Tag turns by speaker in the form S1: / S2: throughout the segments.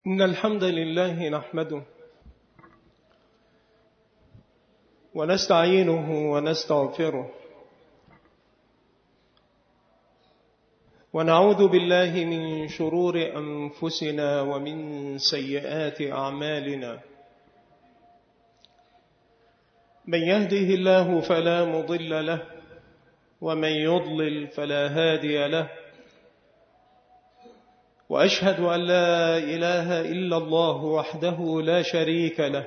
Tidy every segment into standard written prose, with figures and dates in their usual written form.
S1: إن الحمد لله نحمده ونستعينه ونستغفره ونعوذ بالله من شرور أنفسنا ومن سيئات أعمالنا. من يهده الله فلا مضل له ومن يضلل فلا هادي له، وأشهد أن لا إله إلا الله وحده لا شريك له،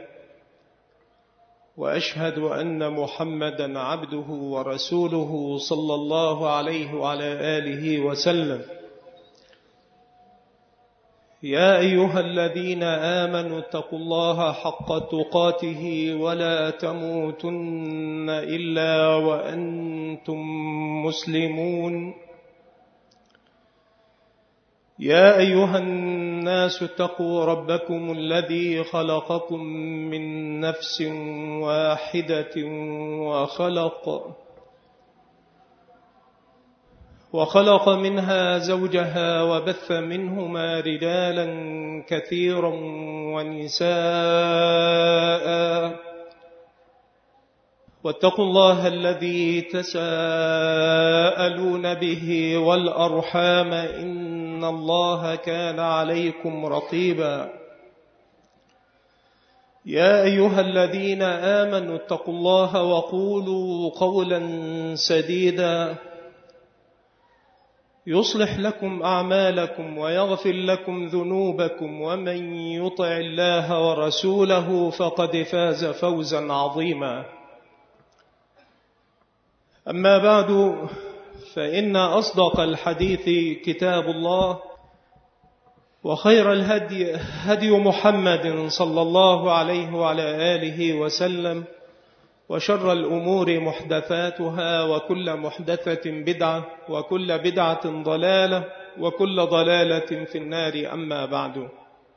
S1: وأشهد أن محمدا عبده ورسوله صلى الله عليه وعلى آله وسلم. يا أيها الذين آمنوا اتقوا الله حق تقاته ولا تموتن إلا وأنتم مسلمون. يا أيها الناس اتقوا ربكم الذي خلقكم من نفس واحدة وخلق منها زوجها وبث منهما رجالا كثيرا ونساء، واتقوا الله الذي تساءلون به والأرحام إن الله كان عليكم رقيبا. يا أيها الذين آمنوا اتقوا الله وقولوا قولا سديدا يصلح لكم أعمالكم ويغفر لكم ذنوبكم، ومن يطع الله ورسوله فقد فاز فوزا عظيما. أما بعد، فإن أصدق الحديث كتاب الله، وخير الهدي هدي محمد صلى الله عليه وعلى آله وسلم، وشر الأمور محدثاتها، وكل محدثة بدعة، وكل بدعة ضلالة، وكل ضلالة في النار. أما بعد،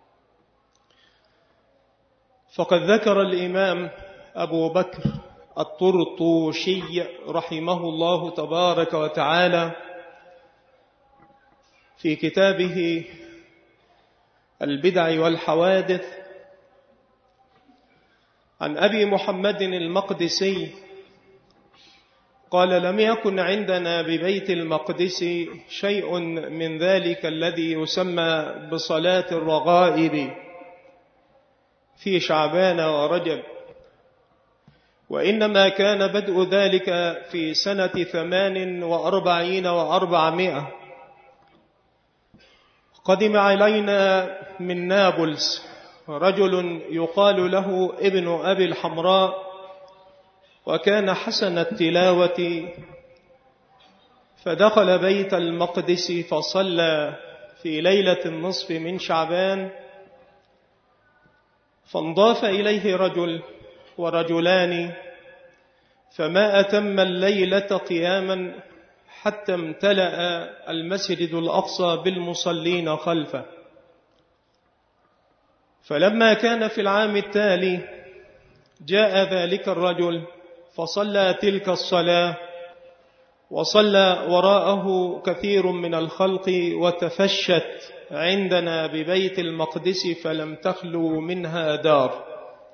S1: فقد ذكر الإمام أبو بكر الطرطوشي رحمه الله تبارك وتعالى في كتابه البدع والحوادث عن أبي محمد المقدسي قال: لم يكن عندنا ببيت المقدس شيء من ذلك الذي يسمى بصلاة الرغائب في شعبان ورجب، وإنما كان بدء ذلك في سنة 48 و400. قدم علينا من نابلس رجل يقال له ابن أبي الحمراء، وكان حسن التلاوة، فدخل بيت المقدس فصلى في ليلة النصف من شعبان، فانضاف إليه رجل ورجلان، فما أتم الليلة قياما حتى امتلأ المسجد الأقصى بالمصلين خلفه. فلما كان في العام التالي جاء ذلك الرجل فصلى تلك الصلاة، وصلى وراءه كثير من الخلق، وتفشت عندنا ببيت المقدس فلم تخلو منها دار.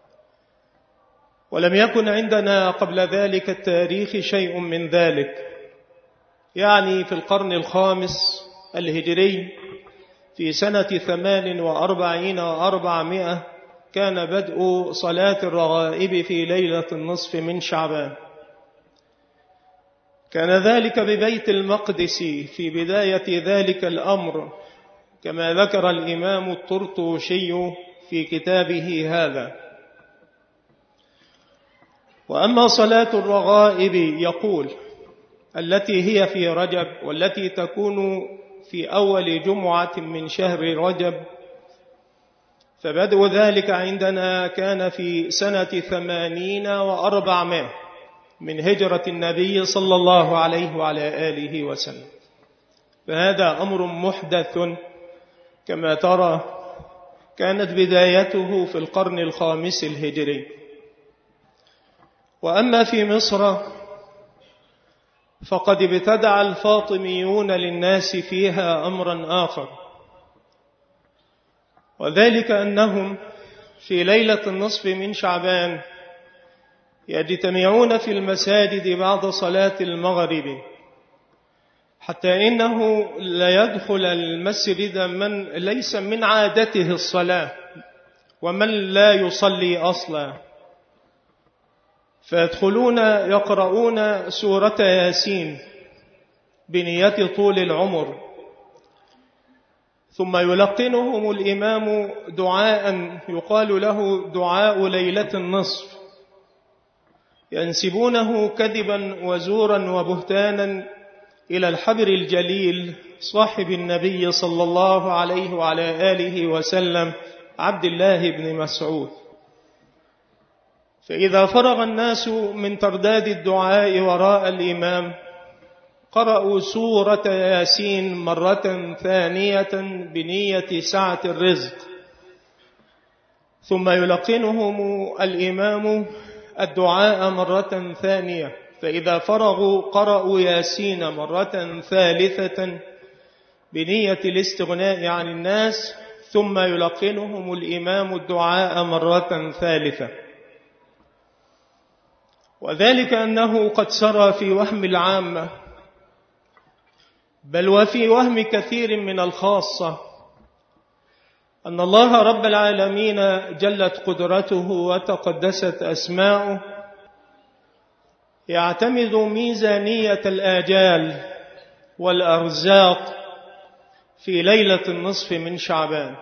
S1: ولم يكن عندنا قبل ذلك التاريخ شيء من ذلك، يعني في القرن الخامس الهجري في سنة 48 و400 كان بدء صلاة الرغائب في ليلة النصف من شعبان. كان ذلك ببيت المقدس في بداية ذلك الأمر، كما ذكر الإمام الطرطوشي في كتابه هذا. وأما صلاة الرغائب يقول التي هي في رجب، والتي تكون في أول جمعة من شهر رجب، فبدء ذلك عندنا كان في سنة 80 و400 من هجرة النبي صلى الله عليه وعلى آله وسلم. فهذا أمر محدث كما ترى، كانت بدايته في القرن الخامس الهجري. وأما في مصر فقد ابتدع الفاطميون للناس فيها أمرا آخر، وذلك أنهم في ليلة النصف من شعبان يجتمعون في المساجد بعد صلاة المغرب، حتى إنه لا يدخل المسجد من ليس من عادته الصلاة ومن لا يصلي أصلا، فيدخلون يقرؤون سورة ياسين بنية طول العمر، ثم يلقنهم الإمام دعاء يقال له دعاء ليلة النصف، ينسبونه كذبا وزورا وبهتانا إلى الحبر الجليل صاحب النبي صلى الله عليه وعلى آله وسلم عبد الله بن مسعود. فإذا فرغ الناس من ترداد الدعاء وراء الإمام قرأوا سورة ياسين مرة ثانية بنية سعة الرزق، ثم يلقنهم الإمام الدعاء مرة ثانية، فإذا فرغوا قرأوا ياسين مرة ثالثة بنية الاستغناء عن الناس، ثم يلقنهم الإمام الدعاء مرة ثالثة. وذلك أنه قد سرى في وهم العامة بل وفي وهم كثير من الخاصة أن الله رب العالمين جلت قدرته وتقدست أسماؤه يعتمد ميزانية الآجال والأرزاق في ليلة النصف من شعبان،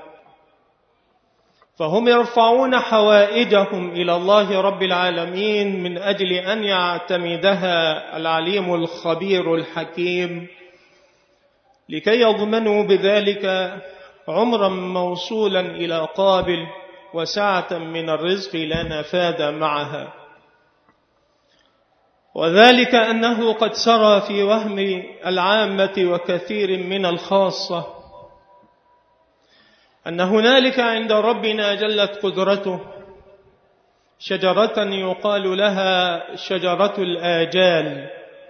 S1: فهم يرفعون حوائجهم إلى الله رب العالمين من أجل أن يعتمدها العليم الخبير الحكيم، لكي يضمنوا بذلك عمرا موصولا إلى قابل وسعة من الرزق لا نفاد معها. وذلك أنه قد سرى في وهم العامة وكثير من الخاصة أن هنالك عند ربنا جلت قدرته شجرة يقال لها شجرة الآجال،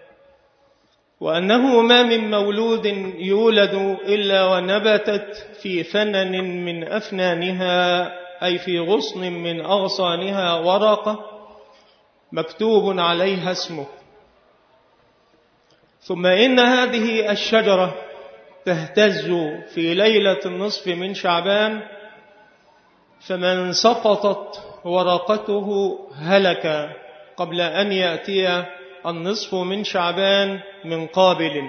S1: وأنه ما من مولود يولد إلا ونبتت في فنن من أفنانها، أي في غصن من أغصانها ورقة مكتوب عليها اسمه. ثم إن هذه الشجرة تهتز في ليلة النصف من شعبان، فمن سقطت ورقته هلك قبل أن يأتي النصف من شعبان من قابل.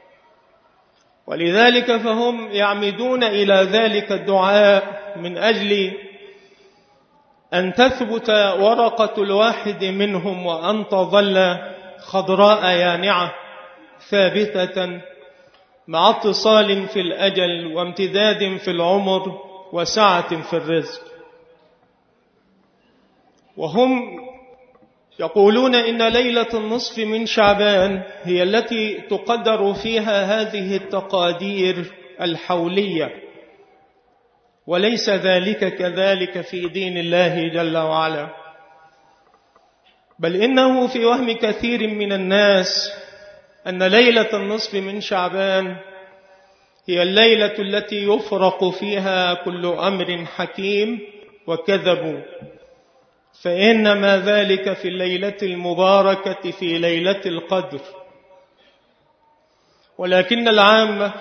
S1: ولذلك فهم يعمدون إلى ذلك الدعاء من أجل أن تثبت ورقة الواحد منهم وأن تظل خضراء يانعة ثابتة مع اتصال في الأجل وامتداد في العمر وسعة في الرزق. وهم يقولون إن ليلة النصف من شعبان هي التي تقدر فيها هذه التقادير الحولية، وليس ذلك كذلك في دين الله جل وعلا، بل إنه في وهم كثير من الناس أن ليلة النصف من شعبان هي الليلة التي يفرق فيها كل أمر حكيم، وكذبوا، فإنما ذلك في الليلة المباركة في ليلة القدر. ولكن العامة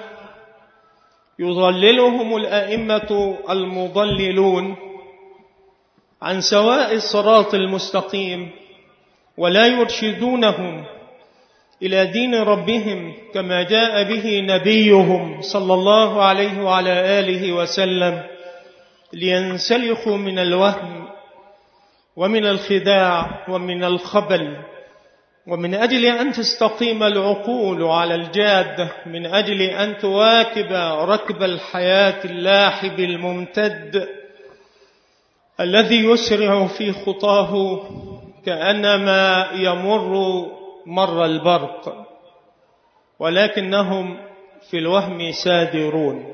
S1: يضللهم الأئمة المضللون عن سواء الصراط المستقيم، ولا يرشدونهم إلى دين ربهم كما جاء به نبيهم صلى الله عليه وعلى آله وسلم، لينسلخوا من الوهم ومن الخداع ومن الخبل، ومن أجل أن تستقيم العقول على الجادة، من أجل أن تواكب ركب الحياة اللاحب الممتد الذي يسرع في خطاه كأنما يمر مر البرق، ولكنهم في الوهم سادرون.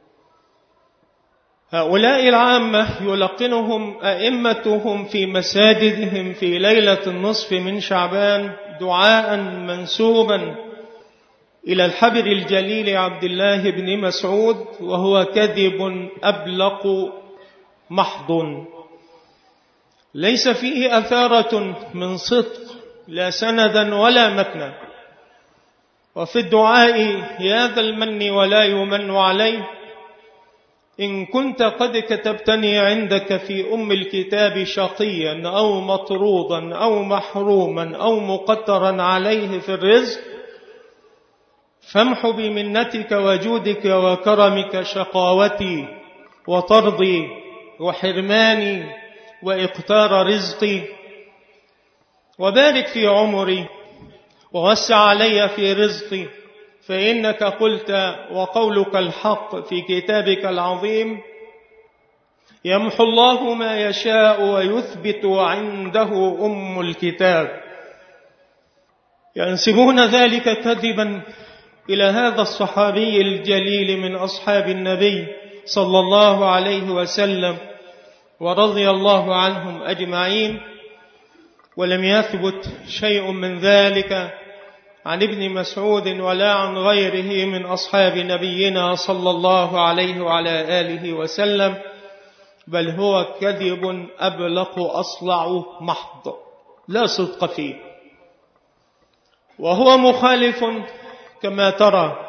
S1: هؤلاء العامة يلقنهم أئمتهم في مساجدهم في ليلة النصف من شعبان دعاء منسوبا إلى الحبر الجليل عبد الله بن مسعود، وهو كذب أبلق محض ليس فيه أثارة من صدق لا سندا ولا متنا. وفي الدعاء يا ذا المن ولا يمن عليه، إن كنت قد كتبتني عندك في أم الكتاب شقيا أو مطرودا أو محروما أو مقترا عليه في الرزق، فامح بمنتك وجودك وكرمك شقاوتي وطردي وحرماني وإقتار رزقي، وبارك في عمري ووسع علي في رزقي، فإنك قلت وقولك الحق في كتابك العظيم: يمحو الله ما يشاء ويثبت وعنده أم الكتاب. ينسبون ذلك كذبا إلى هذا الصحابي الجليل من أصحاب النبي صلى الله عليه وسلم ورضي الله عنهم أجمعين، ولم يثبت شيء من ذلك عن ابن مسعود ولا عن غيره من أصحاب نبينا صلى الله عليه وعلى آله وسلم، بل هو كذب أبلق أصلع محض لا صدق فيه، وهو مخالف كما ترى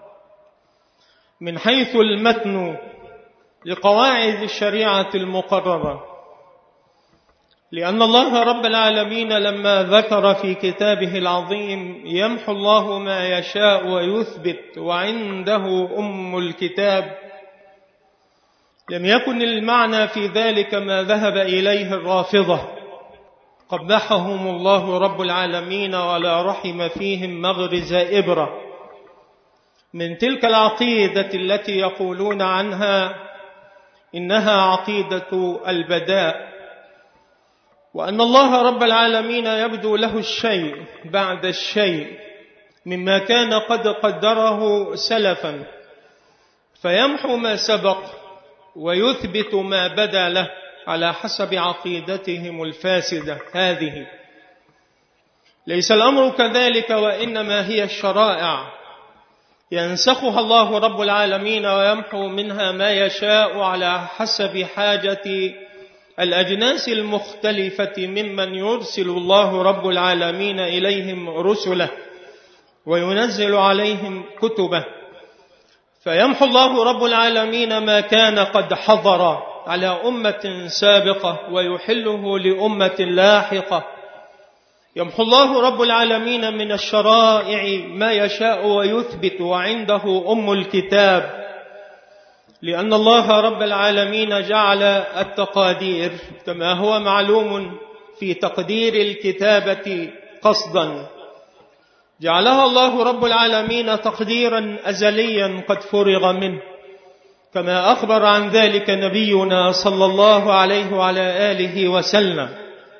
S1: من حيث المتن لقواعد الشريعة المقررة، لأن الله رب العالمين لما ذكر في كتابه العظيم يمحو الله ما يشاء ويثبت وعنده أم الكتاب، لم يكن المعنى في ذلك ما ذهب إليه الرافضة قبحهم الله رب العالمين ولا رحم فيهم مغرز إبرة، من تلك العقيدة التي يقولون عنها إنها عقيدة البداء، وأن الله رب العالمين يبدو له الشيء بعد الشيء مما كان قد قدره سلفا، فيمحو ما سبق ويثبت ما بدا له على حسب عقيدتهم الفاسدة هذه. ليس الأمر كذلك، وإنما هي الشرائع ينسخها الله رب العالمين ويمحو منها ما يشاء على حسب حاجة الأجناس المختلفة ممن يرسل الله رب العالمين إليهم رسله وينزل عليهم كتبه، فيمحو الله رب العالمين ما كان قد حضر على أمة سابقة ويحله لأمة لاحقة. يمحو الله رب العالمين من الشرائع ما يشاء ويثبت وعنده أم الكتاب، لأن الله رب العالمين جعل التقادير كما هو معلوم في تقدير الكتابة قصدا، جعلها الله رب العالمين تقديرا أزليا قد فرغ منه، كما أخبر عن ذلك نبينا صلى الله عليه وعلى آله وسلم،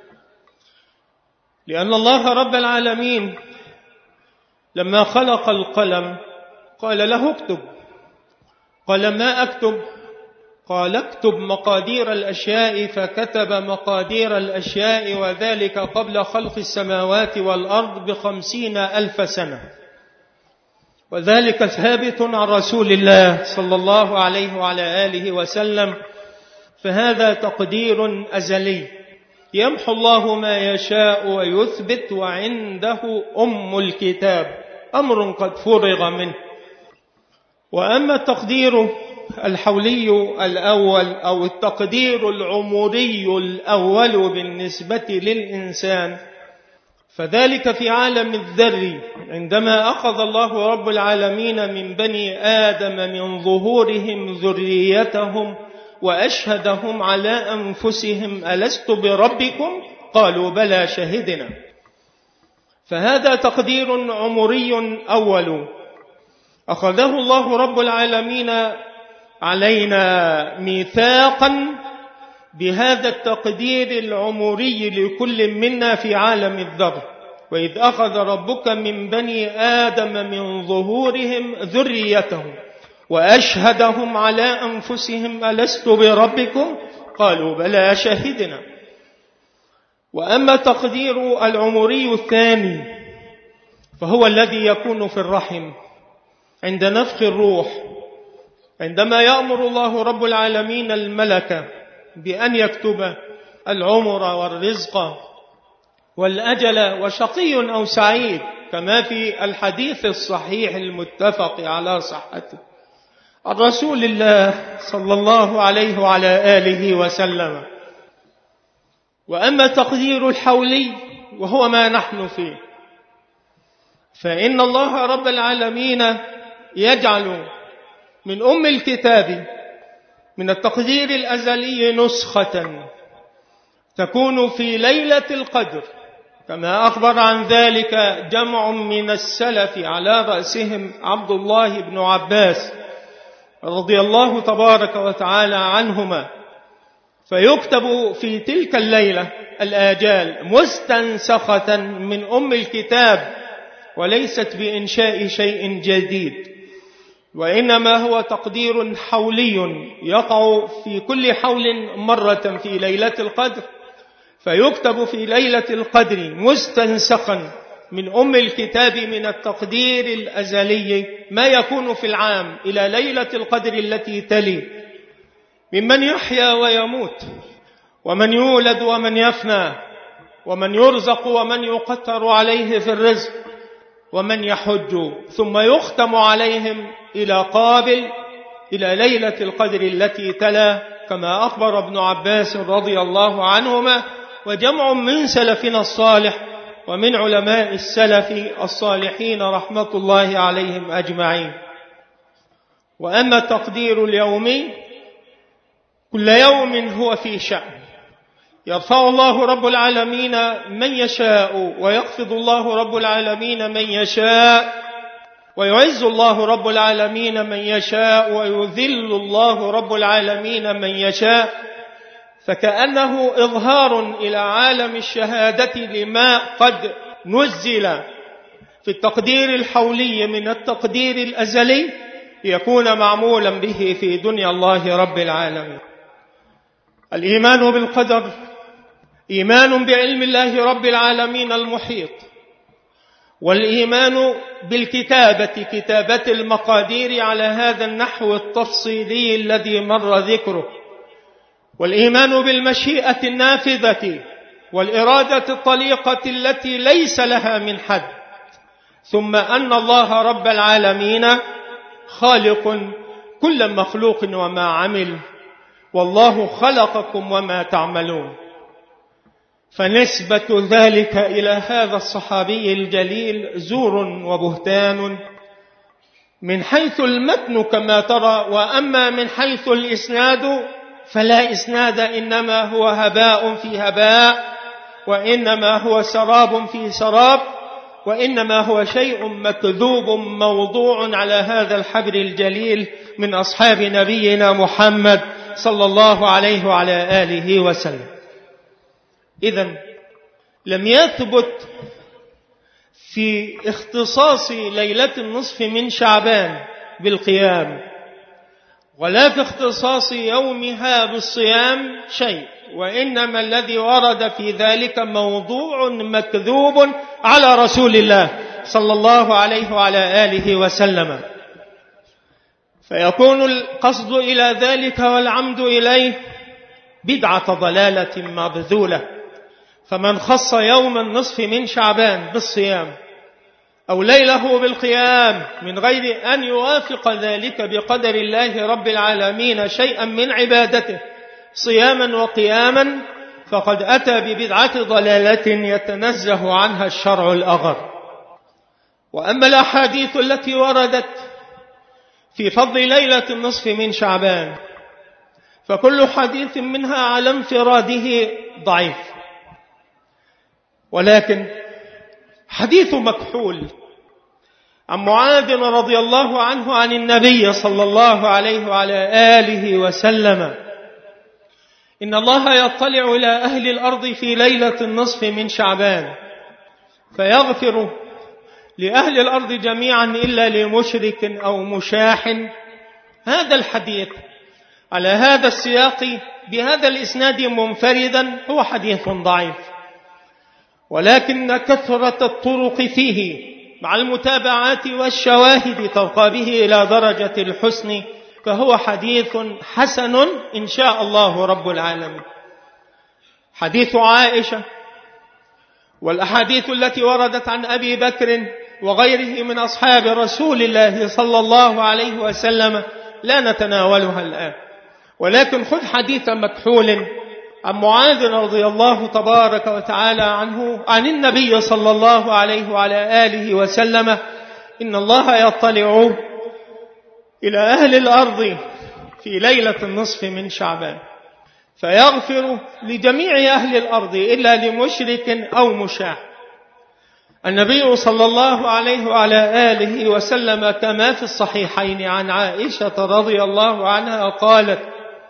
S1: لأن الله رب العالمين لما خلق القلم قال له اكتب، قال ما أكتب؟ قال اكتب مقادير الأشياء، فكتب مقادير الأشياء، وذلك قبل خلق السماوات والأرض ب50,000 سنة، وذلك ثابت عن رسول الله صلى الله عليه وعلى آله وسلم، فهذا تقدير أزلي يمحو الله ما يشاء ويثبت وعنده أم الكتاب، أمر قد فرغ منه. وأما التقدير الحولي الأول أو التقدير العمري الأول بالنسبة للإنسان، فذلك في عالم الذر، عندما أخذ الله رب العالمين من بني آدم من ظهورهم ذريتهم وأشهدهم على أنفسهم ألست بربكم؟ قالوا بلى شهدنا. فهذا تقدير عمري أول أخذه الله رب العالمين علينا ميثاقا بهذا التقدير العمري لكل منا في عالم الذر. وإذ أخذ ربك من بني آدم من ظهورهم ذريتهم وأشهدهم على أنفسهم ألست بربكم؟ قالوا بلى شهدنا. وأما التقدير العمري الثاني فهو الذي يكون في الرحم عند نفخ الروح، عندما يأمر الله رب العالمين الملك بأن يكتب العمر والرزق والأجل وشقي أو سعيد، كما في الحديث الصحيح المتفق على صحته عن رسول الله صلى الله عليه وعلى آله وسلم. وأما تقدير الحولي وهو ما نحن فيه، فإن الله رب العالمين يجعل من أم الكتاب من التقدير الأزلي نسخة تكون في ليلة القدر، كما أخبر عن ذلك جمع من السلف على رأسهم عبد الله بن عباس رضي الله تبارك وتعالى عنهما. فيكتب في تلك الليلة الآجال مستنسخة من أم الكتاب، وليست بإنشاء شيء جديد، وإنما هو تقدير حولي يقع في كل حول مرة في ليلة القدر. فيكتب في ليلة القدر مستنسخا من أم الكتاب من التقدير الأزلي ما يكون في العام إلى ليلة القدر التي تلي، ممن يحيا ويموت، ومن يولد ومن يفنى، ومن يرزق ومن يقتر عليه في الرزق، ومن يحج، ثم يختم عليهم إلى قابل إلى ليلة القدر التي تلا، كما أخبر ابن عباس رضي الله عنهما وجمع من سلفنا الصالح ومن علماء السلف الصالحين رحمة الله عليهم أجمعين. وأما التقدير اليومي، كل يوم هو في شأن، يرفع الله رب العالمين من يشاء، ويخفض الله رب العالمين من يشاء، ويعز الله رب العالمين من يشاء، ويذل الله رب العالمين من يشاء. فكأنه إظهار إلى عالم الشهادة لما قد نزل في التقدير الحولي من التقدير الأزلي ليكون معمولا به في دنيا الله رب العالمين. الإيمان بالقدر إيمان بعلم الله رب العالمين المحيط، والإيمان بالكتابة كتابة المقادير على هذا النحو التفصيلي الذي مر ذكره، والإيمان بالمشيئة النافذة والإرادة الطليقة التي ليس لها من حد، ثم أن الله رب العالمين خالق كل مخلوق وما عمل، والله خلقكم وما تعملون. فنسبة ذلك إلى هذا الصحابي الجليل زور وبهتان من حيث المتن كما ترى، وأما من حيث الإسناد فلا إسناد، إنما هو هباء في هباء، وإنما هو سراب في سراب، وإنما هو شيء مكذوب موضوع على هذا الحبر الجليل من أصحاب نبينا محمد صلى الله عليه وعلى آله وسلم. إذن لم يثبت في اختصاص ليلة النصف من شعبان بالقيام، ولا في اختصاص يومها بالصيام شيء، وإنما الذي ورد في ذلك موضوع مكذوب على رسول الله صلى الله عليه وعلى آله وسلم. فيكون القصد إلى ذلك والعمد إليه بدعة ضلالة مبذولة. فمن خص يوم النصف من شعبان بالصيام أو ليله بالقيام من غير أن يوافق ذلك بقدر الله رب العالمين شيئا من عبادته صياما وقياما، فقد أتى ببدعة ضلالة يتنزه عنها الشرع الأغر. وأما الأحاديث التي وردت في فضل ليلة النصف من شعبان فكل حديث منها على انفراده ضعيف، ولكن حديث مكحول عن معاذ رضي الله عنه عن النبي صلى الله عليه وعلى آله وسلم: إن الله يطلع إلى أهل الأرض في ليلة النصف من شعبان فيغفر لأهل الأرض جميعا إلا لمشرك أو مشاح. هذا الحديث على هذا السياق بهذا الإسناد منفردا هو حديث ضعيف، ولكن كثرة الطرق فيه مع المتابعات والشواهد ترقى به إلى درجة الحسن، فهو حديث حسن إن شاء الله رب العالمين. حديث عائشة والأحاديث التي وردت عن أبي بكر وغيره من أصحاب رسول الله صلى الله عليه وسلم لا نتناولها الآن، ولكن خذ حديث مكحول عن معاذ رضي الله تبارك وتعالى عنه عن النبي صلى الله عليه وعلى آله وسلم: إن الله يطلع إلى أهل الأرض في ليلة النصف من شعبان فيغفر لجميع أهل الأرض إلا لمشرك أو مشاع. النبي صلى الله عليه وعلى آله وسلم كما في الصحيحين عن عائشة رضي الله عنها قالت: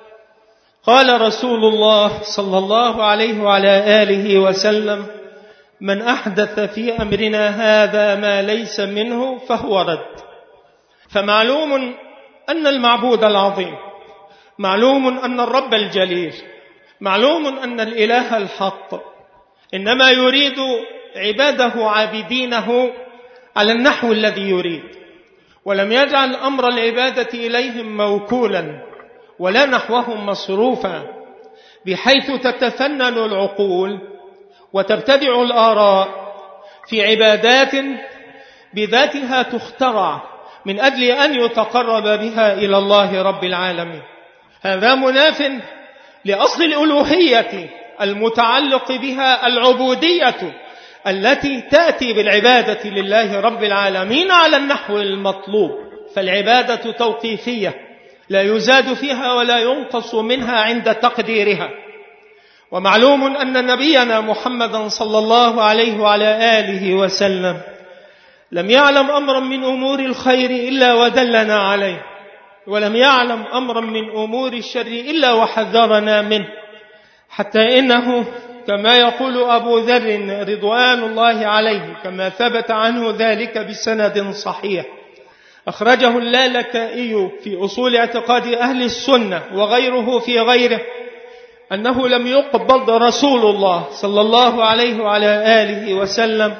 S1: قال رسول الله صلى الله عليه وعلى آله وسلم: من أحدث في أمرنا هذا ما ليس منه فهو رد. فمعلوم أن المعبود العظيم، معلوم أن الرب الجليل، معلوم أن الإله الحق إنما يريد عباده عابدينه على النحو الذي يريد، ولم يجعل أمر العبادة إليهم موكولا ولا نحوهم مصروفا بحيث تتفنن العقول وتبتدع الآراء في عبادات بذاتها تخترع من أجل أن يتقرب بها إلى الله رب العالمين. هذا مناف لأصل الألوهية المتعلق بها العبودية التي تأتي بالعبادة لله رب العالمين على النحو المطلوب، فالعبادة توقيفية لا يزاد فيها ولا ينقص منها عند تقديرها. ومعلوم أن نبينا محمدا صلى الله عليه وعلى آله وسلم لم يعلم أمرا من أمور الخير إلا ودلنا عليه، ولم يعلم أمرا من أمور الشر إلا وحذرنا منه، حتى إنه كما يقول أبو ذر رضوان الله عليه كما ثبت عنه ذلك بسند صحيح أخرجه اللالكائي في أصول اعتقاد أهل السنة وغيره في غيره، أنه لم يقبض رسول الله صلى الله عليه وعلى آله وسلم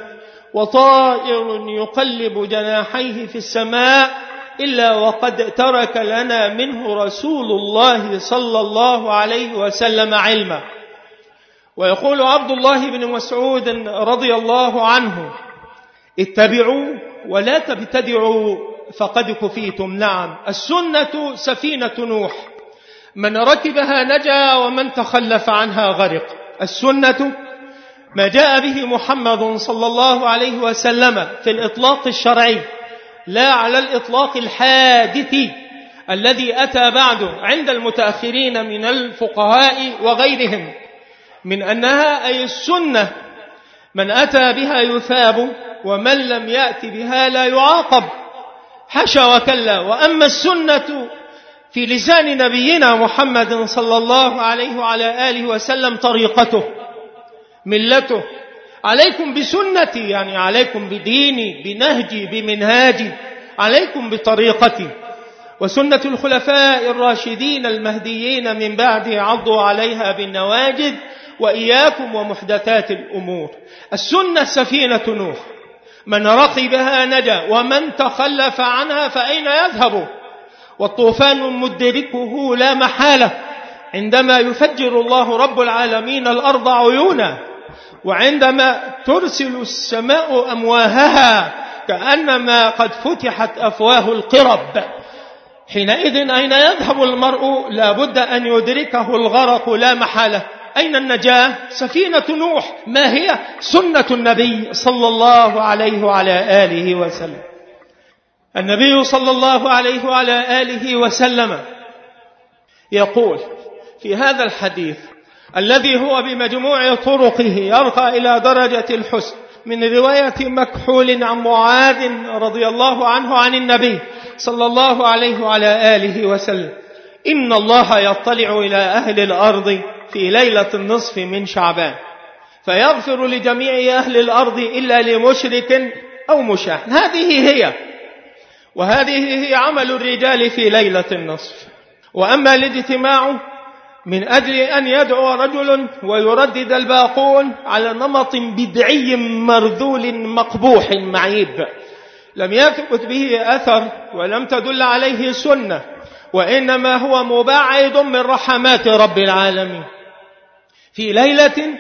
S1: وطائر يقلب جناحيه في السماء إلا وقد ترك لنا منه رسول الله صلى الله عليه وسلم علما. ويقول عبد الله بن مسعود رضي الله عنه: اتبعوا ولا تبتدعوا فقد كفيتم. نعم، السنة سفينة نوح، من ركبها نجا ومن تخلف عنها غرق. السنة ما جاء به محمد صلى الله عليه وسلم في الإطلاق الشرعي، لا على الإطلاق الحادث الذي أتى بعده عند المتأخرين من الفقهاء وغيرهم، من أنها أي السنة من أتى بها يثاب ومن لم يأت بها لا يعاقب، حشا وكلا. وأما السنة في لسان نبينا محمد صلى الله عليه وعلى آله وسلم طريقته، ملته. عليكم بسنتي، يعني عليكم بديني، بنهجي، بمنهاجي، عليكم بطريقتي. وسنة الخلفاء الراشدين المهديين من بعد عضوا عليها بالنواجذ، وإياكم ومحدثات الأمور. السنة سفينة نوح، من ركبها نجا ومن تخلف عنها فأين يذهب؟ والطوفان مدركه لا محالة عندما يفجر الله رب العالمين الأرض عيونا، وعندما ترسل السماء أمواهها كأنما قد فتحت أفواه القرب. حينئذ أين يذهب المرء؟ لا بد أن يدركه الغرق لا محالة. أين النجاة؟ سفينة نوح. ما هي؟ سنة النبي صلى الله عليه وعلى آله وسلم. النبي صلى الله عليه وعلى آله وسلم يقول في هذا الحديث الذي هو بمجموع طرقه يرقى إلى درجة الحسن، من رواية مكحول عن معاذ رضي الله عنه عن النبي صلى الله عليه وعلى آله وسلم: إن الله يطلع إلى أهل الأرض في ليلة النصف من شعبان فيغفر لجميع أهل الأرض إلا لمشرك أو مشاح. هذه هي، وهذه هي عمل الرجال في ليلة النصف. وأما الاجتماع من أجل أن يدعو رجل ويردد الباقون على نمط بدعي مرذول مقبوح معيب لم يثبت به أثر ولم تدل عليه سنة، وإنما هو مبعد من رحمات رب العالمين. في ليلة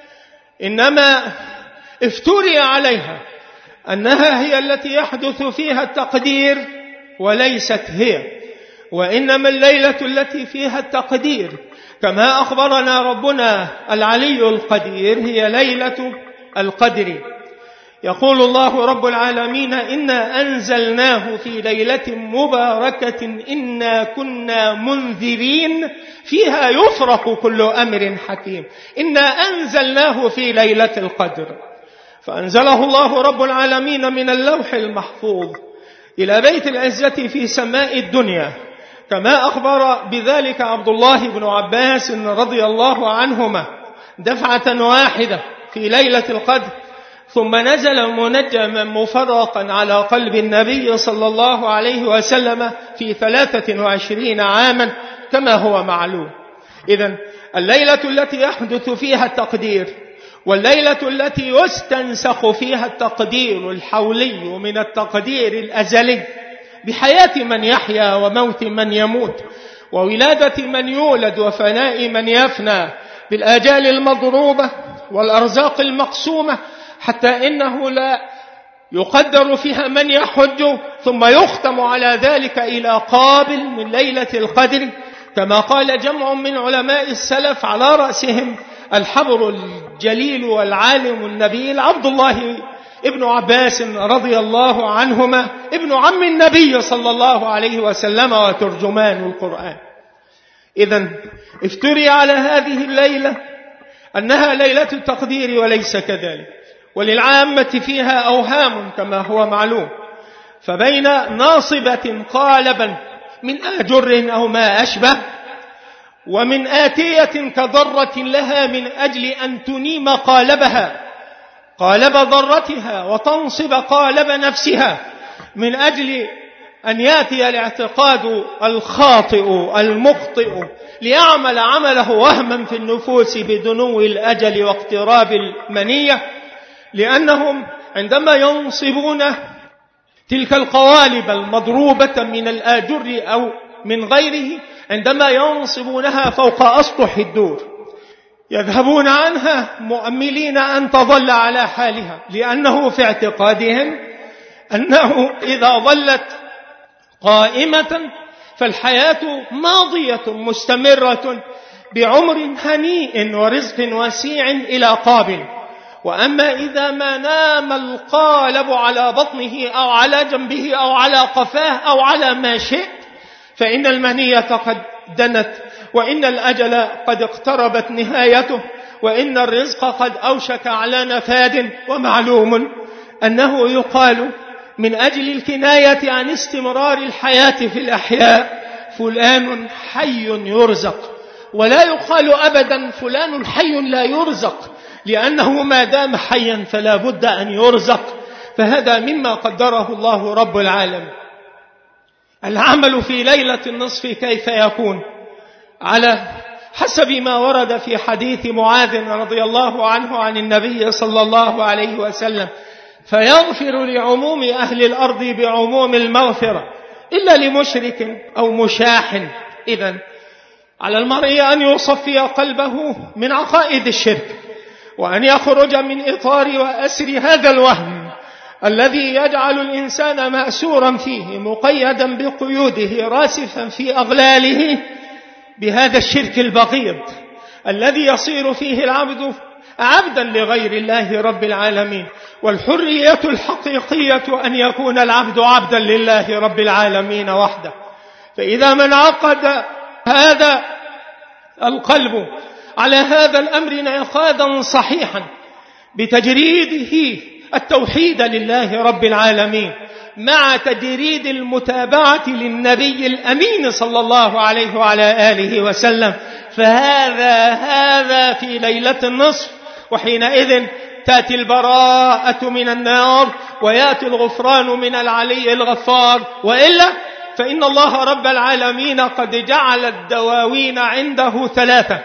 S1: إنما افتري عليها أنها هي التي يحدث فيها التقدير وليست هي، وإنما الليلة التي فيها التقدير كما أخبرنا ربنا العلي القدير هي ليلة القدر. يقول الله رب العالمين: إنا أنزلناه في ليلة مباركة إنا كنا منذرين فيها يفرق كل أمر حكيم. إنا أنزلناه في ليلة القدر، فأنزله الله رب العالمين من اللوح المحفوظ إلى بيت العزة في سماء الدنيا، كما أخبر بذلك عبد الله بن عباس رضي الله عنهما دفعة واحدة في ليلة القدر، ثم نزل منجما مفرقا على قلب النبي صلى الله عليه وسلم في 23 عاما كما هو معلوم. إذن الليلة التي يحدث فيها التقدير والليلة التي يستنسخ فيها التقدير الحولي من التقدير الأزلي بحياة من يحيا وموت من يموت وولادة من يولد وفناء من يفنى بالآجال المضروبة والأرزاق المقسومة، حتى إنه لا يقدر فيها من يحج ثم يختم على ذلك إلى قابل من ليلة القدر، كما قال جمع من علماء السلف على رأسهم الحبر الجليل والعالم النبيل عبد الله ابن عباس رضي الله عنهما ابن عم النبي صلى الله عليه وسلم وترجمان القرآن. إذن افتري على هذه الليلة أنها ليلة التقدير وليس كذلك، وللعامة فيها أوهام كما هو معلوم، فبين ناصبة قالبا من آجر أو ما أشبه ومن آتية كضرة لها من أجل أن تنيم قالبها قالب ضرتها وتنصب قالب نفسها من أجل أن يأتي الاعتقاد الخاطئ المخطئ ليعمل عمله وهما في النفوس بدنو الأجل واقتراب المنية، لأنهم عندما ينصبون تلك القوالب المضروبة من الآجر أو من غيره، عندما ينصبونها فوق أسطح الدور يذهبون عنها مؤملين أن تظل على حالها، لأنه في اعتقادهم أنه إذا ظلت قائمة فالحياة ماضية مستمرة بعمر هنيء ورزق وسيع إلى قابل. وأما إذا ما نام القالب على بطنه أو على جنبه أو على قفاه أو على ما شئت فإن المنية قد دنت، وإن الأجل قد اقتربت نهايته، وإن الرزق قد أوشك على نفاد. ومعلوم أنه يقال من أجل الكناية عن استمرار الحياة في الأحياء فلان حي يرزق، ولا يقال أبدا فلان حي لا يرزق، لأنه ما دام حيا فلا بد أن يرزق، فهذا مما قدره الله رب العالمين. العمل في ليلة النصف كيف يكون؟ على حسب ما ورد في حديث معاذ رضي الله عنه عن النبي صلى الله عليه وسلم: فيغفر لعموم أهل الأرض بعموم المغفرة إلا لمشرك أو مشاح. إذن على المرء أن يصفي قلبه من عقائد الشرك، وأن يخرج من إطار وأسر هذا الوهم الذي يجعل الإنسان مأسورا فيه مقيدا بقيوده راسفا في أغلاله بهذا الشرك البغيض الذي يصير فيه العبد عبدا لغير الله رب العالمين. والحرية الحقيقية أن يكون العبد عبدا لله رب العالمين وحده. فإذا من عقد هذا القلب على هذا الأمر انعقادا صحيحا بتجريده التوحيد لله رب العالمين مع تجريد المتابعة للنبي الأمين صلى الله عليه وعلى آله وسلم، فهذا في ليلة النصف، وحينئذ تأتي البراءة من النار ويأتي الغفران من العلي الغفار، وإلا فإن الله رب العالمين قد جعل الدواوين عنده 3: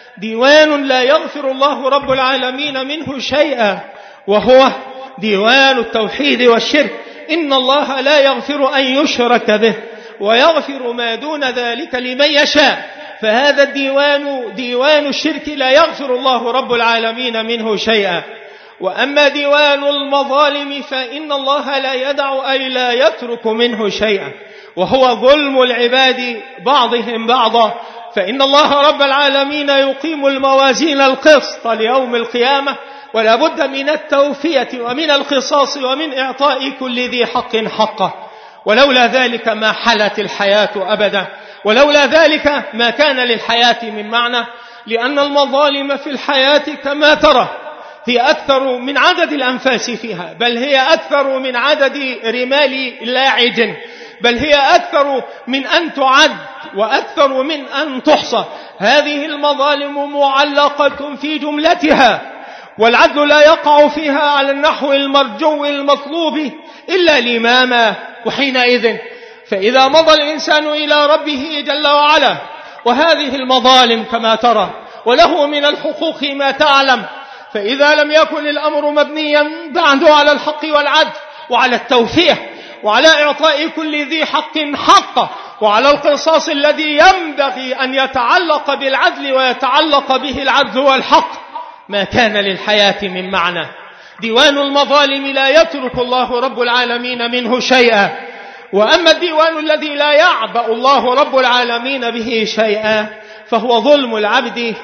S1: ديوان لا يغفر الله رب العالمين منه شيئا، وهو ديوان التوحيد والشرك، إن الله لا يغفر أن يشرك به ويغفر ما دون ذلك لمن يشاء. فهذا الديوان ديوان الشرك لا يغفر الله رب العالمين منه شيئا. وأما ديوان المظالم فإن الله لا يدع أي لا يترك منه شيئا، وهو ظلم العباد بعضهم بعضا، فإن الله رب العالمين يقيم الموازين القسط ليوم القيامة، ولا بد من التوفية ومن القصاص ومن إعطاء كل ذي حق حقه. ولولا ذلك ما حلت الحياة أبدا، ولولا ذلك ما كان للحياة من معنى، لأن المظالم في الحياة كما ترى هي أكثر من عدد الأنفاس فيها، بل هي أكثر من عدد رمال لاعج، بل هي أكثر من أن تعد وأكثر من أن تحصى. هذه المظالم معلقة في جملتها، والعدل لا يقع فيها على النحو المرجو المطلوب إلا الإمامة. وحينئذ فإذا مضى الإنسان إلى ربه جل وعلا وهذه المظالم كما ترى وله من الحقوق ما تعلم، فإذا لم يكن الأمر مبنيا بعد على الحق والعدل وعلى التوفية وعلى إعطاء كل ذي حق حقه وعلى القصاص الذي ينبغي أن يتعلق بالعدل ويتعلق به العدل والحق، ما كان للحياة من معنى. ديوان المظالم لا يترك الله رب العالمين منه شيئا. وأما الديوان الذي لا يعبأ الله رب العالمين به شيئا فهو ظلم العبد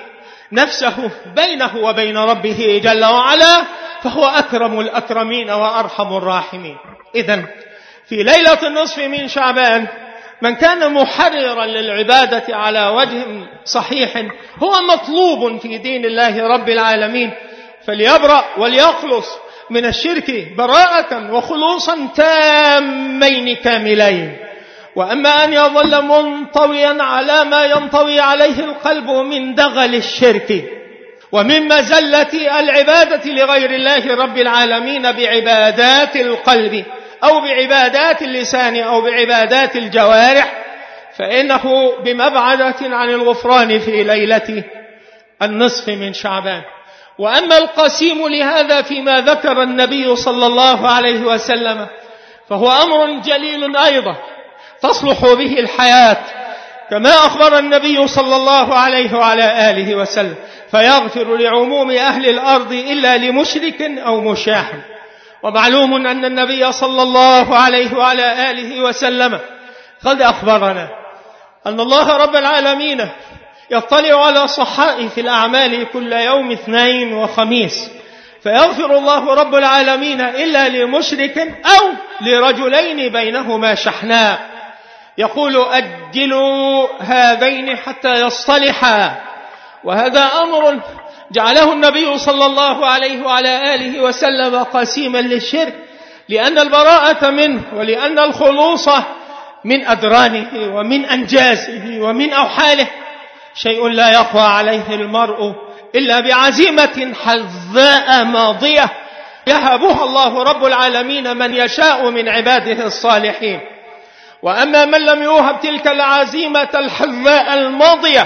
S1: نفسه بينه وبين ربه جل وعلا، فهو أكرم الأكرمين وأرحم الراحمين. إذن في ليلة النصف من شعبان من كان محررا للعبادة على وجه صحيح هو مطلوب في دين الله رب العالمين، فليبرأ وليخلص من الشرك براءة وخلوصا تامين كاملين. وأما أن يظل منطويا على ما ينطوي عليه القلب من دغل الشرك ومن مزلة العبادة لغير الله رب العالمين بعبادات القلب أو بعبادات اللسان أو بعبادات الجوارح، فإنه بمبعدة عن الغفران في ليلة النصف من شعبان. وأما القسيم لهذا فيما ذكر النبي صلى الله عليه وسلم فهو أمر جليل أيضا تصلح به الحياة، كما أخبر النبي صلى الله عليه وعلى آله وسلم: فيغفر لعموم أهل الأرض إلا لمشرك أو مشاح. ومعلوم أن النبي صلى الله عليه وعلى آله وسلم قد أخبرنا أن الله رب العالمين يطلع على صحائف الأعمال كل يوم اثنين وخميس، فيغفر الله رب العالمين إلا لمشرك أو لرجلين بينهما شحناء، يقول: أجلوا هذين حتى يصطلحا. وهذا أمر جعله النبي صلى الله عليه وعلى آله وسلم قسيما للشرك، لأن البراءة منه ولأن الخلوص من أدرانه ومن أنجازه ومن أوحاله شيء لا يقوى عليه المرء إلا بعزيمة حذاء ماضية يهبها الله رب العالمين من يشاء من عباده الصالحين. وأما من لم يوهب تلك العزيمة الحذاء الماضية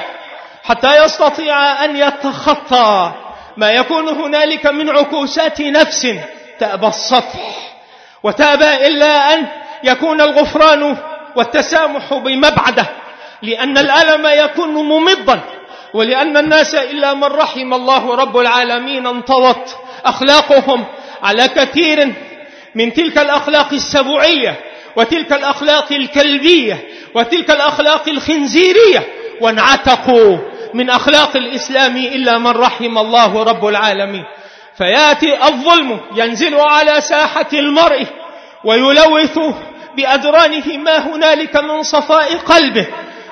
S1: حتى يستطيع أن يتخطى ما يكون هنالك من عكوسات نفس تأبى الصفح وتأبى إلا أن يكون الغفران والتسامح بمبعده، لأن الألم يكون ممضا، ولأن الناس إلا من رحم الله رب العالمين انطوت أخلاقهم على كثير من تلك الأخلاق السبوعية وتلك الأخلاق الكلبية وتلك الأخلاق الخنزيرية، وانعتقوا من أخلاق الإسلام إلا من رحم الله رب العالمين. فيأتي الظلم ينزل على ساحة المرء ويلوث بأدرانه ما هنالك من صفاء قلبه،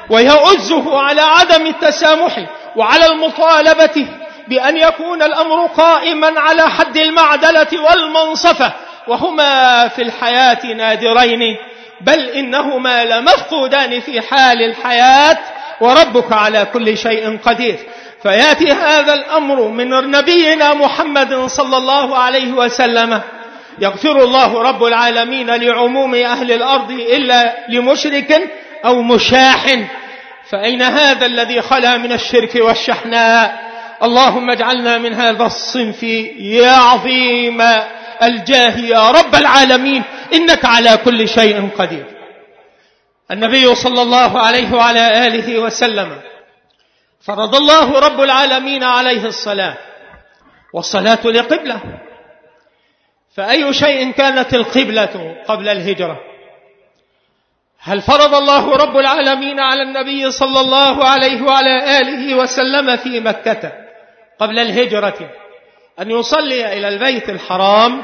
S1: ويؤزه على عدم التسامح وعلى المطالبة بأن يكون الأمر قائما على حد المعدلة والمنصفة، وهما في الحياة نادرين، بل إنهما لمفقودان في حال الحياة، وربك على كل شيء قدير. فيأتي هذا الأمر من نبينا محمد صلى الله عليه وسلم يغفر الله رب العالمين لعموم أهل الأرض إلا لمشرك أو مشاح، فأين هذا الذي خلا من الشرك والشحناء؟ اللهم اجعلنا من هذا الصنف يا عظيم الجاه يا رب العالمين، إنك على كل شيء قدير. النبي صلى الله عليه وعلى آله وسلم فرض الله رب العالمين عليه الصلاة، والصلاة لقبلة، فأي شيء كانت القبلة قبل الهجرة؟ هل فرض الله رب العالمين على النبي صلى الله عليه وعلى آله وسلم في مكة قبل الهجرة أن يصلي إلى البيت الحرام،